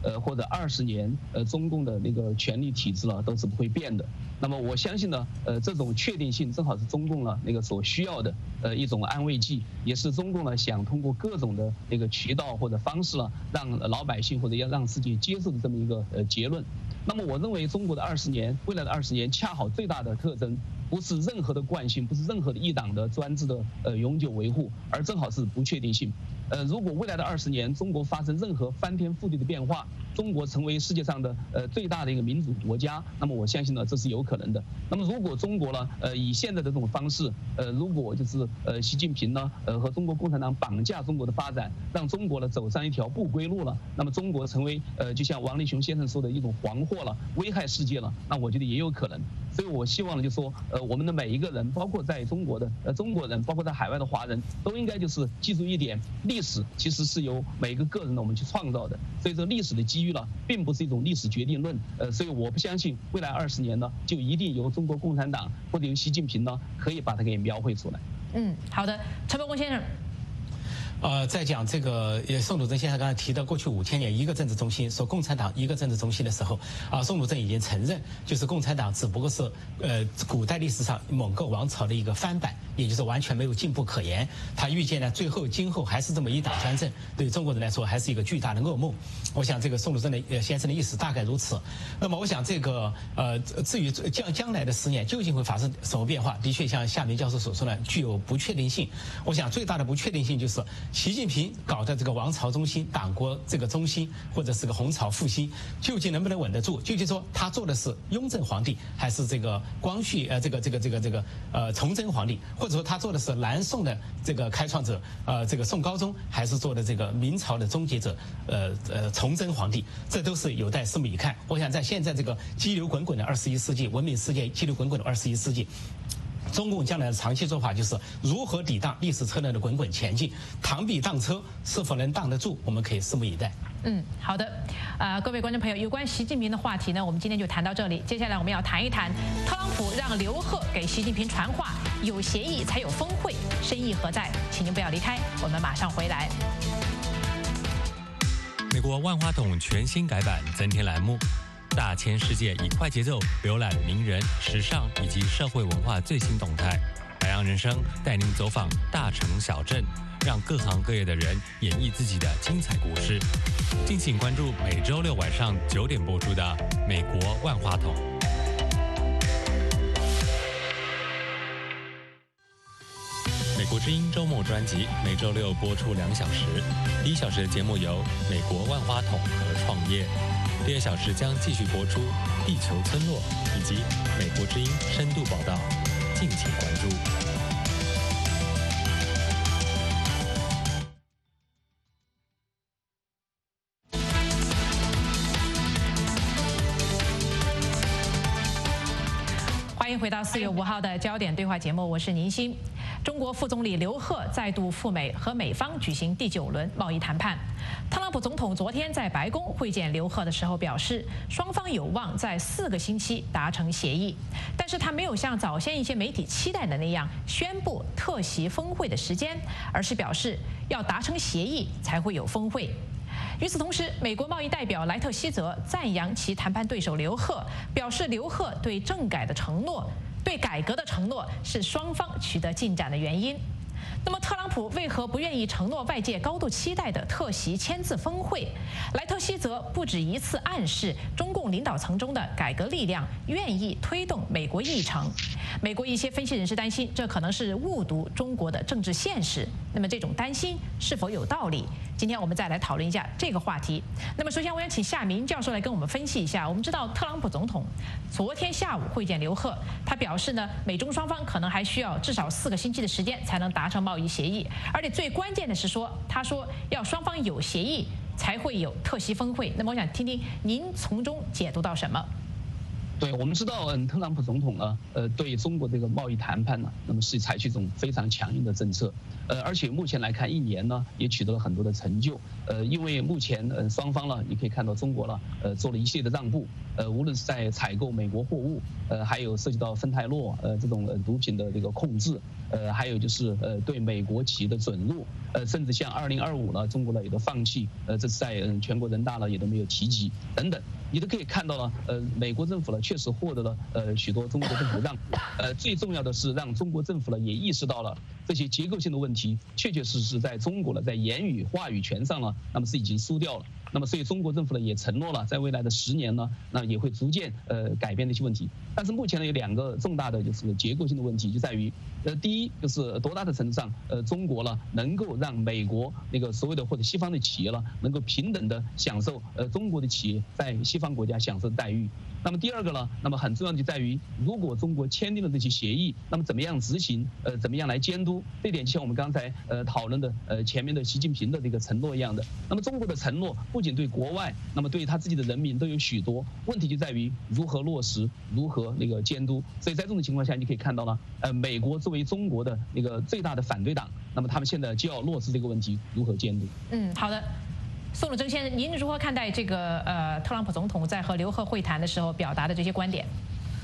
[SPEAKER 3] 或者20年中共的那个权力体制呢都是不会变的。那么我相信呢，这种确定性正好是中共呢那个所需要的一种安慰剂，也是中共呢想通过各种的那个渠道或者方式呢，让老百姓或者要让世界接受的这么一个结论。那么我认为中国的20年，未来的20年，恰好最大的特征不是任何的惯性，不是任何的一党的专制的永久维护，而正好是不确定性。如果未来的20年中国发生任何翻天覆地的变化，中国成为世界上的最大的一个民主国家，那么我相信呢这是有可能的。那么如果中国呢以现在的这种方式，如果就是习近平呢和中国共产党绑架中国的发展，让中国呢走上一条不归路了，那么中国成为就像王立雄先生说的一种黄祸了，危害世界了，那我觉得也有可能。所以我希望呢就说我们的每一个人，包括在中国的中国人，包括在海外的华人，都应该就是记住一点，历史其实是由每个个人呢我们去创造的，所以这历史的机遇呢并不是一种历史决定论，所以我不相信未来20年呢就一定由中国共产党或者由习近平呢可以把它给描绘出来。
[SPEAKER 1] 好的，陈伯公先生。
[SPEAKER 2] 在讲这个宋祖桢先生刚才提到过去5000年一个政治中心，说共产党一个政治中心的时候，宋祖桢已经承认，就是共产党只不过是古代历史上蒙古王朝的一个翻版，也就是完全没有进步可言。他预见呢，今后还是这么一党专政，对中国人来说还是一个巨大的噩梦。我想这个宋祖桢的先生的意思大概如此。那么我想这个至于将来的10年究竟会发生什么变化，的确像夏明教授所说的，具有不确定性。我想最大的不确定性就是习近平搞的这个王朝中心、党国这个中心，或者是个红潮复兴，究竟能不能稳得住？究竟说他做的是雍正皇帝，还是这个光绪崇祯皇帝，或者说他做的是南宋的这个开创者这个宋高宗，还是做的这个明朝的终结者崇祯皇帝？这都是有待拭目以看。我想在现在这个激流滚滚的21世纪，文明世界激流滚滚的21世纪。中共将来的长期做法就是如何抵挡历史车轮的滚滚前进，螳臂当车是否能挡得住，我们可以拭目以待。
[SPEAKER 1] 好的，各位观众朋友，有关习近平的话题呢，我们今天就谈到这里。接下来我们要谈一谈特朗普让刘鹤给习近平传话，有协议才有峰会，深意何在？请您不要离开，我们马上回来。
[SPEAKER 5] 美国万花筒全新改版，增添栏目。大千世界以快节奏浏览名人、时尚以及社会文化最新动态。海洋人生带您走访大城小镇，让各行各业的人演绎自己的精彩故事。敬请关注每周6晚上9点播出的《美国万花筒》。美国之音周末专辑每周6播出2小时，第1小时的节目由美国万花筒和创业。第2小时将继续播出《地球村落》以及美国之音深度报道，敬请关注。
[SPEAKER 1] 欢迎回到4月5号的焦点对话节目，我是宁鑫。中国副总理刘鹤再度赴美，和美方举行第9轮贸易谈判。特朗普总统昨天在白宫会见刘鹤的时候表示，双方有望在4个星期达成协议，但是他没有像早先一些媒体期待的那样宣布特席峰会的时间，而是表示要达成协议才会有峰会。与此同时，美国贸易代表莱特希泽赞扬其谈判对手刘鹤，表示刘鹤对政改的承诺、对改革的承诺是双方取得进展的原因。那么，特朗普为何不愿意承诺外界高度期待的特席签字峰会？莱特希泽不止一次暗示中共领导层中的改革力量愿意推动美国议程。美国一些分析人士担心，这可能是误读中国的政治现实。那么，这种担心是否有道理？今天我们再来讨论一下这个话题。那么，首先我想请夏明教授来跟我们分析一下。我们知道，特朗普总统昨天下午会见刘鹤，他表示呢，美中双方可能还需要至少4个星期的时间才能达成贸易协议，而且最关键的是他说要双方有协议才会有特席峰会。那么，我想听听您从中解读到什么？
[SPEAKER 3] 对，我们知道，特朗普总统呢，对中国这个贸易谈判呢，那么是采取一种非常强硬的政策，而且目前来看，1年呢也取得了很多的成就，因为目前双方呢，你可以看到中国呢，做了一系列的让步，无论是在采购美国货物，还有涉及到芬太洛这种毒品的这个控制，还有就是对美国企业的准入，甚至像2025呢，中国呢也都放弃，这是在全国人大呢也都没有提及等等，你都可以看到了，美国政府呢确实获得了许多中国政府让步，最重要的是让中国政府呢也意识到了这些结构性的问题，确确实实在中国呢在言语话语权上呢，那么是已经输掉了。那么，所以中国政府呢也承诺了，在未来的10年呢，那也会逐渐改变这些问题。但是目前呢有2个重大的就是结构性的问题，就在于第一就是多大的程度上中国呢能够让美国那个所谓的或者西方的企业呢能够平等的享受中国的企业在西方国家享受的待遇。那么第2个呢，那么很重要的就在于，如果中国签订了这些协议，那么怎么样执行？怎么样来监督？这点就像我们刚才讨论的前面的习近平的这个承诺一样的。那么中国的承诺不仅对国外，那么对他自己的人民都有许多问题，就在于如何落实，如何那个监督。所以在这种情况下，你可以看到呢，美国作为中国的那个最大的反对党，那么他们现在就要落实这个问题，如何监督？
[SPEAKER 1] 好的。宋鲁征先生，您如何看待这个特朗普总统在和刘鹤会谈的时候表达的这些观点？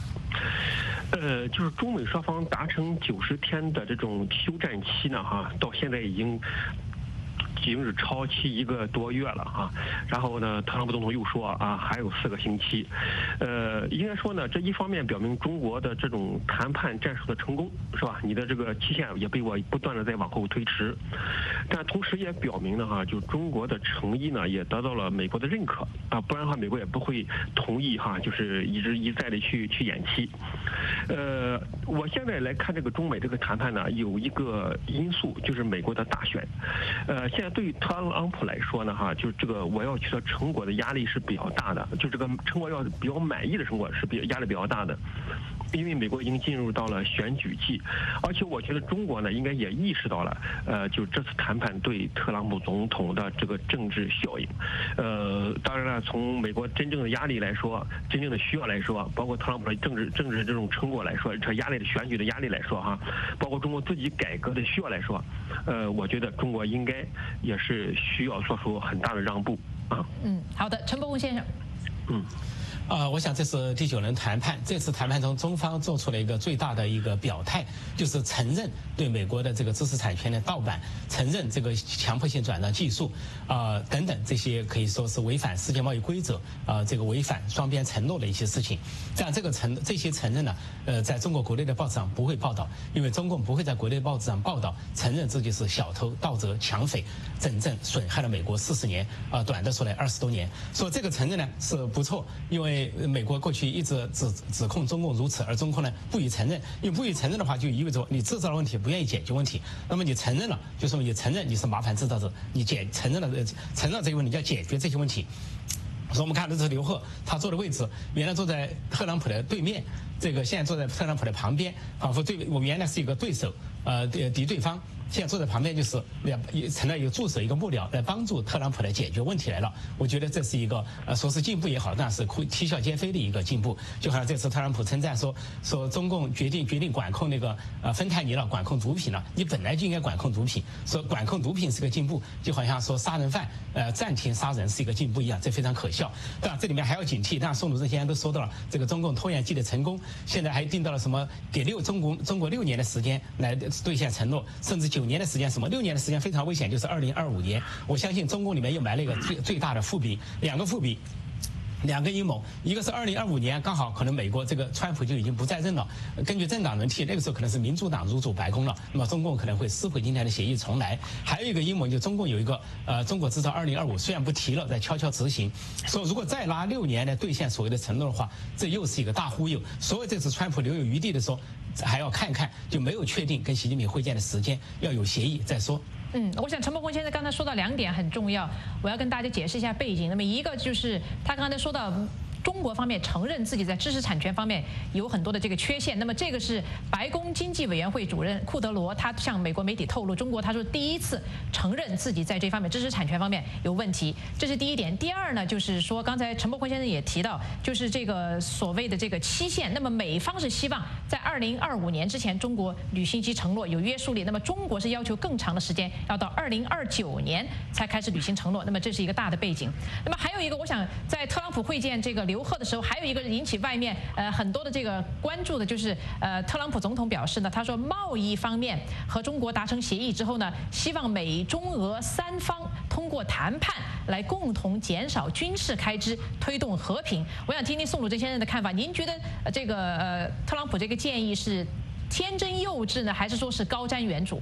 [SPEAKER 4] 就是中美双方达成90天的这种休战期呢，到现在已经是超期1个多月了哈，然后呢，特朗普总统又说还有4个星期，应该说呢，这一方面表明中国的这种谈判战术的成功，是吧？你的这个期限也被我不断的在往后推迟，但同时也表明呢就中国的诚意呢也得到了美国的认可不然的话美国也不会同意就是一再的去延期。我现在来看这个中美这个谈判呢，有一个因素就是美国的大选，现在对于特朗普来说呢，就是这个我要取得成果的压力是比较大的，就这个成果要比较满意的成果是压力比较大的。因为美国已经进入到了选举季，而且我觉得中国呢应该也意识到了，就这次谈判对特朗普总统的这个政治效应。当然了，从美国真正的压力来说，真正的需要来说，包括特朗普的政治这种成果来说，这压力的选举的压力来说包括中国自己改革的需要来说，我觉得中国应该也是需要做出很大的让步
[SPEAKER 1] 好的，陈伯文先生。
[SPEAKER 2] 我想这是第9轮谈判。这次谈判中，中方做出了一个最大的一个表态，就是承认对美国的这个知识产权的盗版，承认这个强迫性转让技术，等等这些可以说是违反世界贸易规则，这个违反双边承诺的一些事情。这样这些承认呢，在中国国内的报纸上不会报道，因为中共不会在国内报纸上报道承认自己是小偷、盗贼、抢匪，真正损害了美国40年，短的说来20多年。说这个承认呢是不错，因为美国过去一直指控中共如此，而中共呢不予承认，因为不予承认的话，就意味着你制造了问题，不愿意解决问题。那么你承认了，就说你承认你是麻烦制造者，你承认了这个问题，要解决这些问题。所以我们看的是刘鹤，他坐的位置原来坐在特朗普的对面，这个现在坐在特朗普的旁边，仿佛我原来是一个对手，敌对方。现在坐在旁边就是成了一个助手，一个幕僚来帮助特朗普来解决问题来了。我觉得这是一个说是进步也好，但是啼笑皆非的一个进步。就好像这次特朗普称赞说中共决定管控那个芬太尼了，管控毒品了，你本来就应该管控毒品，说管控毒品是个进步，就好像说杀人犯暂停杀人是一个进步一样，这非常可笑。当然这里面还要警惕，当然宋主任现在都说到了这个中共拖延季的成功，现在还定到了什么给中国6年的时间来兑现承诺，甚至9年的时间，什么6年的时间非常危险，就是2025年。我相信中共里面又埋了一个最大的伏笔，2个伏笔。2个阴谋，一个是2025年刚好可能美国这个川普就已经不在任了，根据政党轮替，那个时候可能是民主党入主白宫了，那么中共可能会撕毁今天的协议重来。还有一个阴谋，就中共有一个中国制造2025，虽然不提了，在悄悄执行，说如果再拉6年来兑现所谓的承诺的话，这又是一个大忽悠。所以这次川普留有余地的说，还要看看，就没有确定跟习近平会见的时间，要有协议再说。
[SPEAKER 1] 我想陈伯文先生刚才说到2点很重要，我要跟大家解释一下背景。那么一个就是他刚才说到中国方面承认自己在知识产权方面有很多的这个缺陷。那么这个是白宫经济委员会主任库德罗他向美国媒体透露，中国他说第一次承认自己在这方面知识产权方面有问题，这是第一点。第二呢，就是说刚才陈伯坤先生也提到，就是这个所谓的这个期限。那么美方是希望在2025年之前中国履行其承诺有约束力，那么中国是要求更长的时间，要到2029年才开始履行承诺。那么这是一个大的背景。那么还有一个，我想在特朗普会见这个刘鹤的时候，还有一个引起外面很多的这个关注的，就是特朗普总统表示呢，他说贸易方面和中国达成协议之后呢，希望美中俄三方通过谈判来共同减少军事开支，推动和平。我想听听宋鲁珍先生的看法，您觉得这个特朗普这个建议是天真幼稚呢，还是说是高瞻远瞩？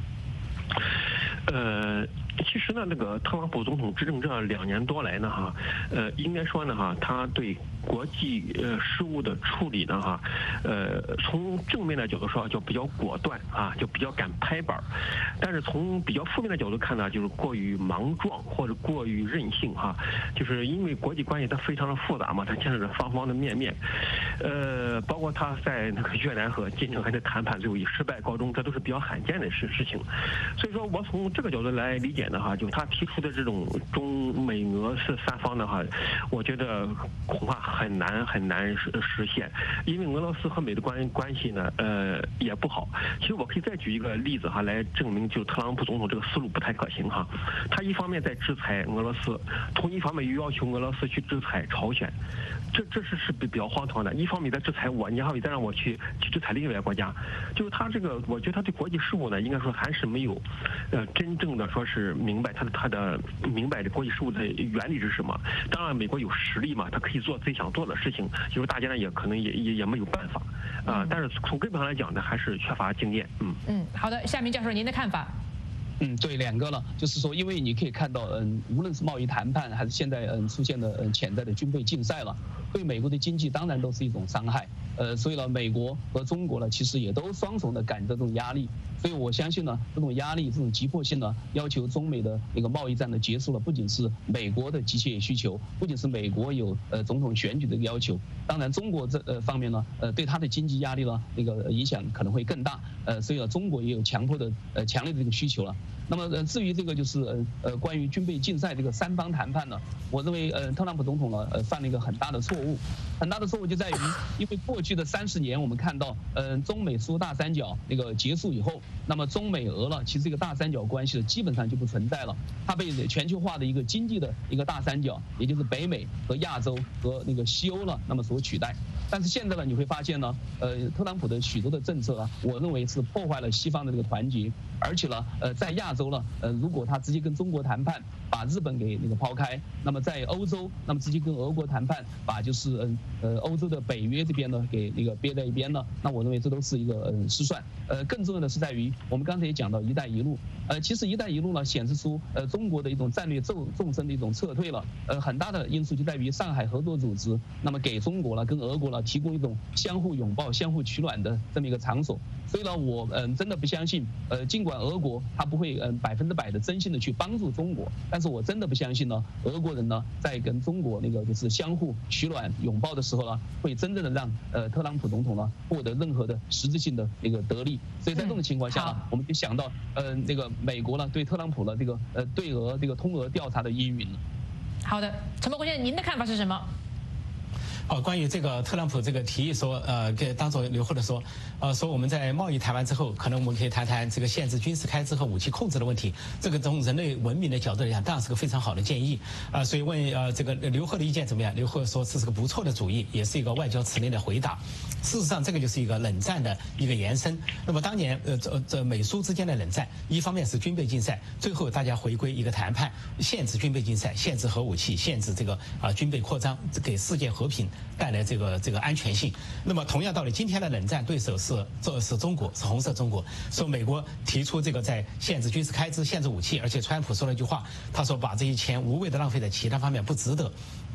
[SPEAKER 4] 其实呢，那个特朗普总统执政这2年多来呢，应该说呢，他对国际事务的处理呢，从正面的角度说就比较果断就比较敢拍板，但是从比较负面的角度看呢，就是过于莽撞或者过于任性就是因为国际关系它非常的复杂嘛，它牵扯着方方的面，包括他在那个越南和金正恩的谈判最后以失败告终，这都是比较罕见的事情。所以说我从这个角度来理解呢，就他提出的这种中美俄是三方的我觉得恐怕很难实现，因为俄罗斯和美的关系呢，也不好。其实我可以再举一个例子来证明，就特朗普总统这个思路不太可行他一方面在制裁俄罗斯，同一方面又要求俄罗斯去制裁朝鲜，这是比较荒唐的。一方面在制裁我，你还再让我去制裁另外一个国家，就是他这个，我觉得他对国际事务呢，应该说还是没有，真正的说是明白明白这国际事务的原理是什么。当然，美国有实力嘛，他可以做自己想做的事情，就是大家呢也可能也没有办法但是从根本上来讲呢，还是缺乏经验。
[SPEAKER 1] 好的，夏明教授您的看法？
[SPEAKER 3] 对，2个了，就是说，因为你可以看到，无论是贸易谈判，还是现在出现的潜在的军备竞赛了，对美国的经济当然都是一种伤害。所以呢，美国和中国呢，其实也都双重的感觉到这种压力。所以我相信呢，这种压力、这种急迫性呢，要求中美的那个贸易战的结束了，不仅是美国的急切需求，不仅是美国有总统选举的要求，当然中国这方面呢，对它的经济压力呢，那个影响可能会更大。所以呢，中国也有强烈的这个需求了。那么至于这个就是关于军备竞赛这个三方谈判呢，我认为特朗普总统呢犯了一个很大的错误，就在于，因为过去的30年我们看到中美苏大三角那个结束以后，那么中美俄了，其实这个大三角关系呢基本上就不存在了，它被全球化的一个经济的一个大三角，也就是北美和亚洲和那个西欧了，那么所取代。但是现在呢，你会发现呢，特朗普的许多的政策我认为是破坏了西方的这个团结，而且呢，在亚洲呢，如果他直接跟中国谈判，把日本给那个抛开，那么在欧洲，那么直接跟俄国谈判，把就是欧洲的北约这边呢给那个憋在一边呢，那我认为这都是一个失算。更重要的是在于，我们刚才也讲到“一带一路”，其实“一带一路”呢显示出中国的一种战略纵深的一种撤退了。很大的因素就在于上海合作组织，那么给中国了跟俄国了提供一种相互拥抱、相互取暖的这么一个场所。所以呢，我真的不相信，尽管俄国他不会100%的真心的去帮助中国，但是我真的不相信呢，俄国人呢在跟中国那个就是相互取暖拥抱的时候呢，会真正的让特朗普总统呢获得任何的实质性的那个得利。所以在这种情况下呢，我们就想到那个美国呢对特朗普的这个对俄这个通俄调查的阴云了。
[SPEAKER 1] 好的，陈伯坤先生，您的看法是什么？
[SPEAKER 2] 关于这个特朗普这个提议说，当做刘鹤的说，说我们在贸易谈完之后，可能我们可以谈谈这个限制军事开支和武器控制的问题。这个从人类文明的角度来讲，当然是个非常好的建议所以问这个刘鹤的意见怎么样？刘鹤说这是个不错的主意，也是一个外交辞令的回答。事实上，这个就是一个冷战的一个延伸。那么当年这美苏之间的冷战，一方面是军备竞赛，最后大家回归一个谈判，限制军备竞赛，限制核武器，限制这个军备扩张，给世界和平带来这个安全性。那么同样道理，今天的冷战对手是中国，是红色中国。说美国提出这个在限制军事开支、限制武器，而且川普说了一句话，他说把这些钱无谓的浪费在其他方面不值得。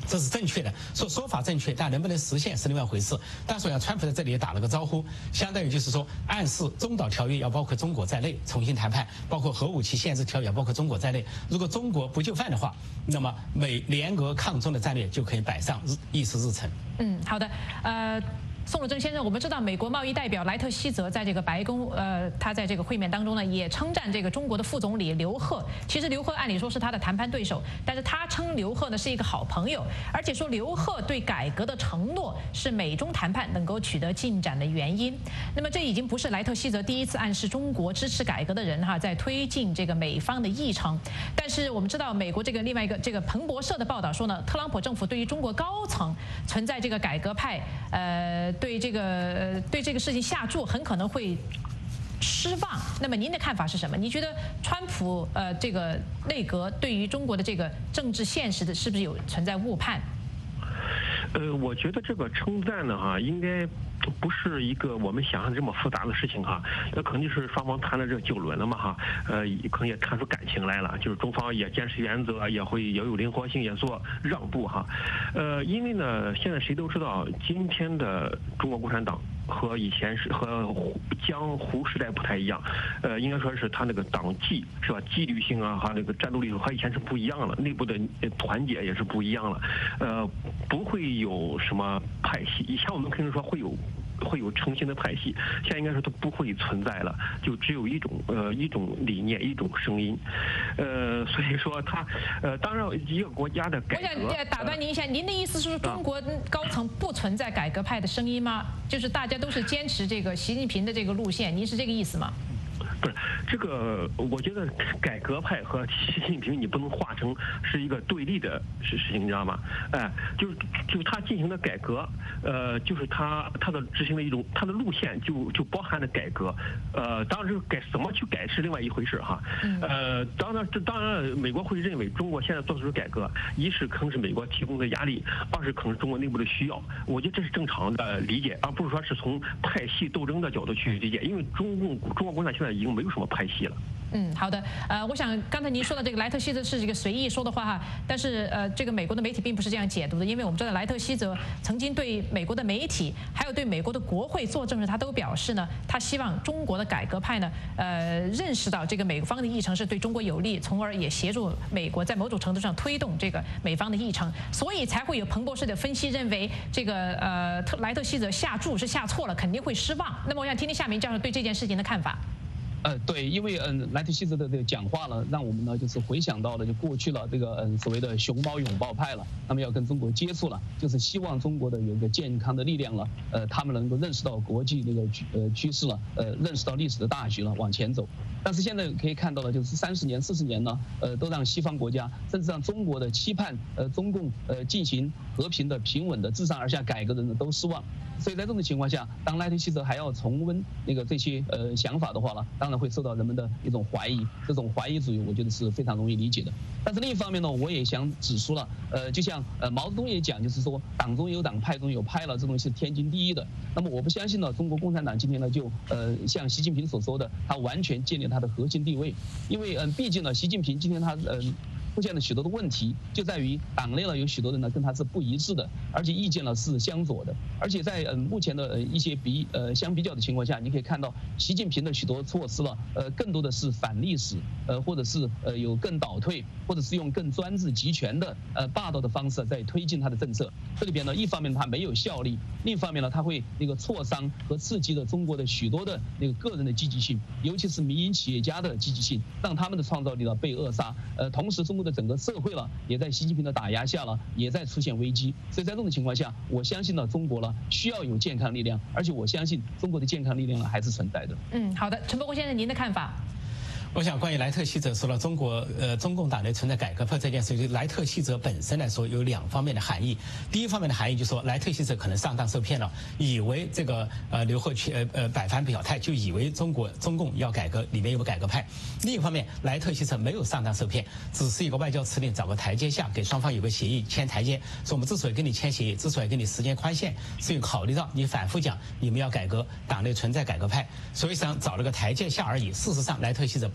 [SPEAKER 2] 这是正确的。说法正确，但能不能实现是另外一回事。但是我想川普在这里也打了个招呼，相当于就是说暗示中导条约要包括中国在内重新谈判，包括核武器限制条约要包括中国在内。如果中国不就范的话，那么美联俄抗中的战略就可以摆上议事日程。
[SPEAKER 1] 好的，宋鲁正先生，我们知道美国贸易代表莱特希泽在这个白宫，他在这个会面当中呢，也称赞这个中国的副总理刘鹤。其实刘鹤按理说是他的谈判对手，但是他称刘鹤呢是一个好朋友，而且说刘鹤对改革的承诺是美中谈判能够取得进展的原因。那么这已经不是莱特希泽第一次暗示中国支持改革的人在推进这个美方的议程。但是我们知道，美国这个另外一个这个彭博社的报道说呢，特朗普政府对于中国高层存在这个改革派，对这个事情下注很可能会失望。那么您的看法是什么？你觉得川普这个内阁对于中国的这个政治现实的是不是有存在误判？
[SPEAKER 4] 我觉得这个称赞呢应该不是一个我们想象这么复杂的事情那肯定是双方谈了这9轮了嘛可能也看出感情来了，就是中方也坚持原则，也有灵活性，也做让步因为呢，现在谁都知道，今天的中国共产党和以前和江湖时代不太一样，应该说是他那个党纪是吧，纪律性和那个战斗力和以前是不一样了，内部的团结也是不一样了，不会有什么派系。以前我们可能说会有成型的派系，现在应该说它不会存在了，就只有一种理念，一种声音，所以说当然一个国家的改革。
[SPEAKER 1] 我想打断您一下，您的意思是说中国高层不存在改革派的声音吗？就是大家都是坚持这个习近平的这个路線，您是这个意思吗？
[SPEAKER 4] 不是这个，我觉得改革派和习近平你不能化成是一个对立的事情，你知道吗？就是他进行的改革，就是他的执行的一种他的路线就包含了改革，当然怎么去改是另外一回事当然美国会认为中国现在做出改革，一是可能是美国提供的压力，二是可能是中国内部的需要，我觉得这是正常的理解，而不是说是从派系斗争的角度去理解，因为中国共产党现在已经没有什么派系了。
[SPEAKER 1] 好的，我想刚才您说的这个莱特希泽是这个随意说的话但是这个美国的媒体并不是这样解读的，因为我们知道莱特希泽曾经对美国的媒体还有对美国的国会作证时，他都表示呢，他希望中国的改革派呢，认识到这个美方的议程是对中国有利，从而也协助美国在某种程度上推动这个美方的议程，所以才会有彭博社的分析认为这个莱特希泽下注是下错了，肯定会失望。那么我想听听夏明教授对这件事情的看法。
[SPEAKER 3] 对，因为莱特希泽的这个讲话呢，让我们呢就是回想到了就过去了这个所谓的熊猫拥抱派了，他们要跟中国接触了，就是希望中国的有一个健康的力量了，他们能够认识到国际这个趋势了，认识到历史的大局了，往前走。但是现在可以看到的就是30年、40年呢，都让西方国家甚至让中国的期盼中共进行和平的、平稳的、自上而下改革的人都失望。所以在这种情况下，当莱特希泽还要重温这些想法的话呢，当然会受到人们的一种怀疑。这种怀疑主义，我觉得是非常容易理解的。但是另一方面呢，我也想指出了，就像毛泽东也讲，就是说党中有党，派中有派了，这东西是天经地义的。那么我不相信呢，中国共产党今天呢就像习近平所说的，他完全建立他的核心地位，因为毕竟呢，习近平今天他出现了许多的问题，就在于党内呢有许多人呢跟他是不一致的，而且意见呢是相左的，而且在目前的一些相比较的情况下，你可以看到习近平的许多措施了，更多的是反历史，或者是有更倒退，或者是用更专制集权的霸道的方式在推进他的政策。这里边呢，一方面他没有效力，另一方面呢，他会挫伤和刺激了中国的许多的个人的积极性，尤其是民营企业家的积极性，让他们的创造力呢被扼杀。同时中国的整个社会了，也在习近平的打压下了，也在出现危机。所以在这种情况下，我相信呢，中国呢需要有健康力量，而且我相信中国的健康力量呢还是存在的。
[SPEAKER 1] 好的，陈伯公先生，您的看法？
[SPEAKER 2] 我想，关于莱特希泽说了中共党内存在改革派这件事，对莱特希泽本身来说有2方面的含义。第一方面的含义就是说，莱特希泽可能上当受骗了，以为这个刘鹤百番表态，就以为中共要改革，里面有个改革派。另一方面，莱特希泽没有上当受骗，只是一个外交辞令，找个台阶下，给双方有个协议，签台阶。说我们之所以跟你签协议，之所以跟你时间宽限，是有考虑到你反复讲你们要改革，党内存在改革派，所以想找了个台阶下而已。事实上，莱特希泽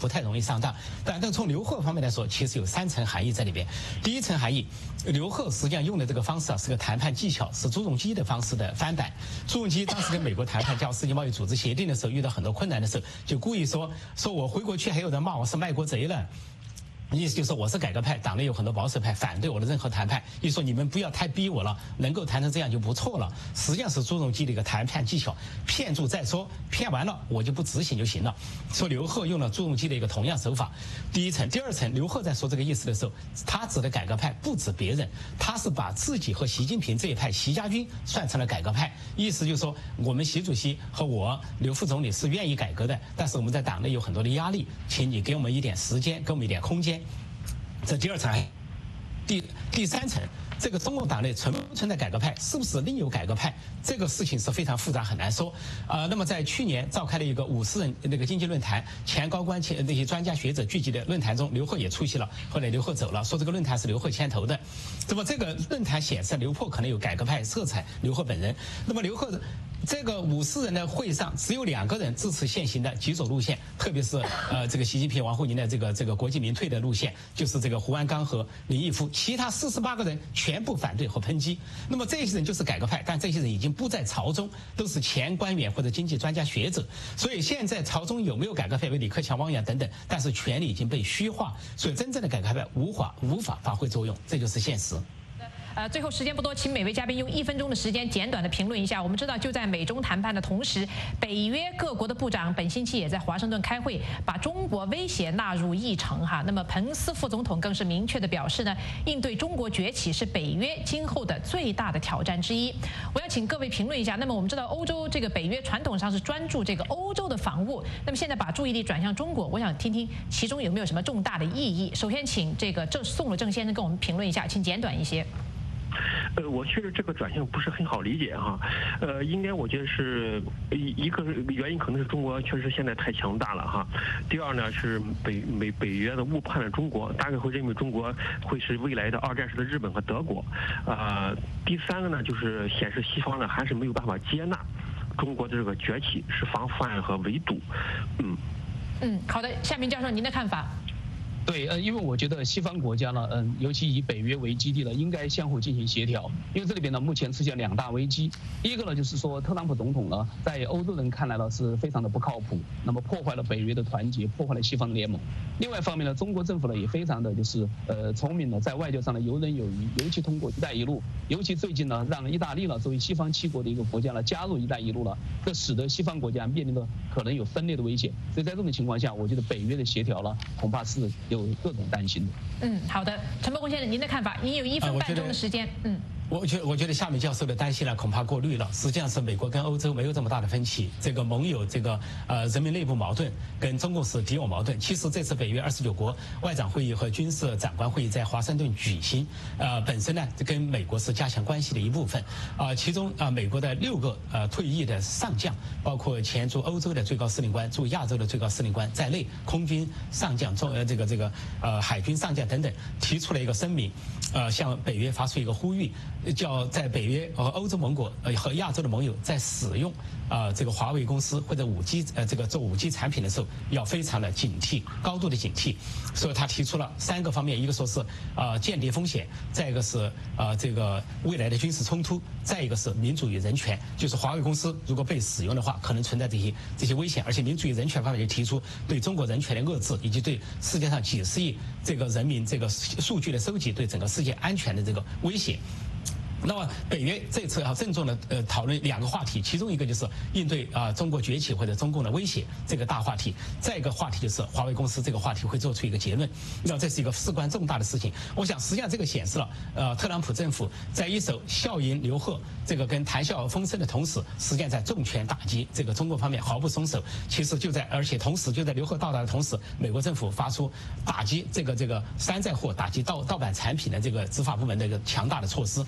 [SPEAKER 2] 不太容易上当。但从刘鹤方面来说，其实有3层含义在里边。第一层含义，刘鹤实际上用的这个方式啊，是个谈判技巧，是朱镕基的方式的翻版。朱镕基当时跟美国谈判加入世界贸易组织协定的时候，遇到很多困难的时候，就故意说我回国去还有人骂我是卖国贼了。意思就是我是改革派，党内有很多保守派反对我的任何谈判。一说你们不要太逼我了，能够谈成这样就不错了。实际上是朱镕基的一个谈判技巧，骗住再说，骗完了我就不执行就行了。说刘鹤用了朱镕基的一个同样手法。第一层，第二层，刘鹤在说这个意思的时候，他指的改革派不指别人，他是把自己和习近平这一派习家军算成了改革派。意思就是说，我们习主席和我刘副总理是愿意改革的，但是我们在党内有很多的压力，请你给我们一点时间，给我们一点空间。这第二层，第三层，这个中共党内存不存在改革派，是不是另有改革派，这个事情是非常复杂，很难说。那么在去年召开了一个50人那个经济论坛，前高官那些专家学者聚集的论坛中，刘鹤也出席了。后来刘鹤走了，说这个论坛是刘鹤牵头的。那么这个论坛显示刘鹤可能有改革派色彩，刘鹤本人。那么刘鹤这个50人的会上，只有2个人支持现行的极左路线，特别是这个习近平、王沪宁的这个国进民退的路线，就是这个胡鞍钢和林毅夫，其他48个人全部反对和抨击。那么这些人就是改革派，但这些人已经不在朝中，都是前官员或者经济专家学者。所以现在朝中有没有改革派，为李克强、汪洋等等，但是权力已经被虚化，所以真正的改革派无法发挥作用，这就是现实。
[SPEAKER 1] 最后时间不多，请每位嘉宾用1分钟的时间简短的评论一下。我们知道，就在美中谈判的同时，北约各国的部长本星期也在华盛顿开会，把中国威胁纳入议程哈。那么彭斯副总统更是明确的表示呢，应对中国崛起是北约今后的最大的挑战之一。我要请各位评论一下。那么我们知道，欧洲这个北约传统上是专注这个欧洲的防务，那么现在把注意力转向中国，我想听听其中有没有什么重大的意义。首先，请这个宋了正先生跟我们评论一下，请简短一些。
[SPEAKER 4] 我确实这个转向不是很好理解哈，应该我觉得是一个原因，可能是中国确实现在太强大了哈。第二呢是北约的误判了中国，大概会认为中国会是未来的2战时的日本和德国。第三个呢就是显示西方呢还是没有办法接纳中国的这个崛起是防范和围堵。
[SPEAKER 1] 好的，夏明教授您的看法？
[SPEAKER 3] 对，因为我觉得西方国家呢，尤其以北约为基地呢，应该相互进行协调。因为这里边呢，目前出现2大危机。第一个呢，就是说特朗普总统呢，在欧洲人看来呢，是非常的不靠谱，那么破坏了北约的团结，破坏了西方联盟。另外一方面呢，中国政府呢也非常的就是聪明的，在外交上呢游刃有余，尤其通过“一带一路”，尤其最近呢，让意大利呢作为西方7国的一个国家呢加入“一带一路”了，这使得西方国家面临的可能有分裂的危险。所以在这种情况下，我觉得北约的协调呢，恐怕是有各种担心的。
[SPEAKER 1] 好的，陈伯公先生，您的看法？您有1分半钟的时间。
[SPEAKER 2] 我觉得夏明教授的担心呢，恐怕过虑了。实际上是美国跟欧洲没有这么大的分歧，这个盟友这个人民内部矛盾跟中共是敌我矛盾。其实这次北约29国外长会议和军事长官会议在华盛顿举行，本身呢跟美国是加强关系的一部分。其中美国的6个退役的上将，包括前驻欧洲的最高司令官、驻亚洲的最高司令官在内，空军上将、海军上将等等，提出了一个声明，向北约发出一个呼吁。叫在北约和欧洲盟国和亚洲的盟友在使用这个华为公司或者5G 做5G 产品的时候，要非常的警惕，高度的警惕。所以他提出了3个方面，一个说是间谍风险，再一个是这个未来的军事冲突，再一个是民主与人权。就是华为公司如果被使用的话，可能存在这些危险，而且民主与人权方面就提出对中国人权的遏制，以及对世界上几10亿这个人民这个数据的收集对整个世界安全的这个威胁。那么北约这次要郑重的讨论2个话题，其中一个就是应对中国崛起或者中共的威胁这个大话题，再一个话题就是华为公司这个话题会做出一个结论。那这是一个事关重大的事情。我想实际上这个显示了特朗普政府在一手笑赢刘鹤这个跟谈笑风生的同时，实际上在重拳打击这个中国方面毫不松手。其实而且同时就在刘鹤到达的同时，美国政府发出打击这个山寨货、打击盗版产品的这个执法部门的一个强大的措施。而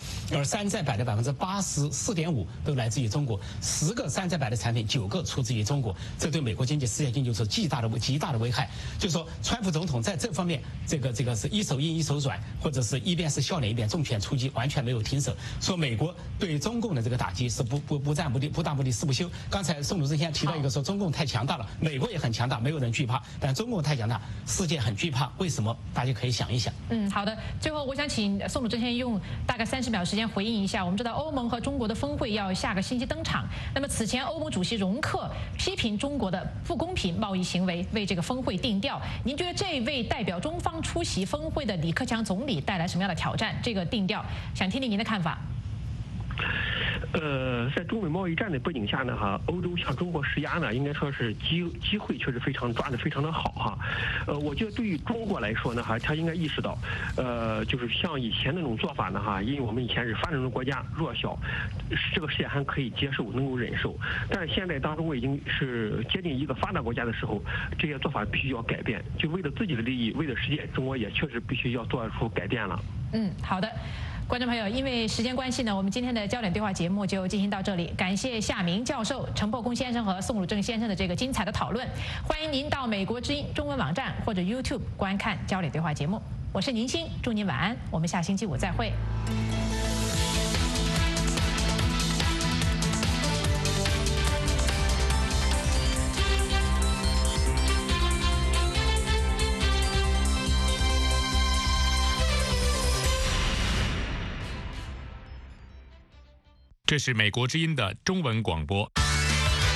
[SPEAKER 2] 山寨版的84.5%都来自于中国，10个山寨版的产品9个出自于中国，这对美国经济、世界经济是极大的危害。就是说，川普总统在这方面，这个是一手硬一手软，或者是一边是笑脸一边重拳出击，完全没有停手。说美国对中共的这个打击是不战不打不离誓不休。刚才宋主任先提到一个说中共太强大了，美国也很强大，没有人惧怕，但中共太强大，世界很惧怕。为什么？大家可以想一想。
[SPEAKER 1] 好的。最后，我想请宋主任先用大概30秒时间回应一下。我们知道欧盟和中国的峰会要下个星期登场，那么此前欧盟主席容克批评中国的不公平贸易行为，为这个峰会定调。您觉得这位代表中方出席峰会的李克强总理带来什么样的挑战？这个定调，想听听您的看法。
[SPEAKER 4] 在中美贸易战的背景下呢，欧洲向中国施压呢，应该说是机会确实抓得非常的好哈。我觉得对于中国来说呢，他应该意识到，就是像以前那种做法呢，因为我们以前是发展中国家弱小，这个世界还可以接受，能够忍受。但是现在当中国已经是接近一个发达国家的时候，这些做法必须要改变，就为了自己的利益，为了世界，中国也确实必须要做出改变了。
[SPEAKER 1] 好的。观众朋友，因为时间关系呢，我们今天的焦点对话节目就进行到这里。感谢夏明教授、陈破空先生和宋汝正先生的这个精彩的讨论。欢迎您到美国之音中文网站或者 YouTube 观看焦点对话节目。我是宁欣，祝您晚安，我们下星期五再会。
[SPEAKER 5] 这是美国之音的中文广播。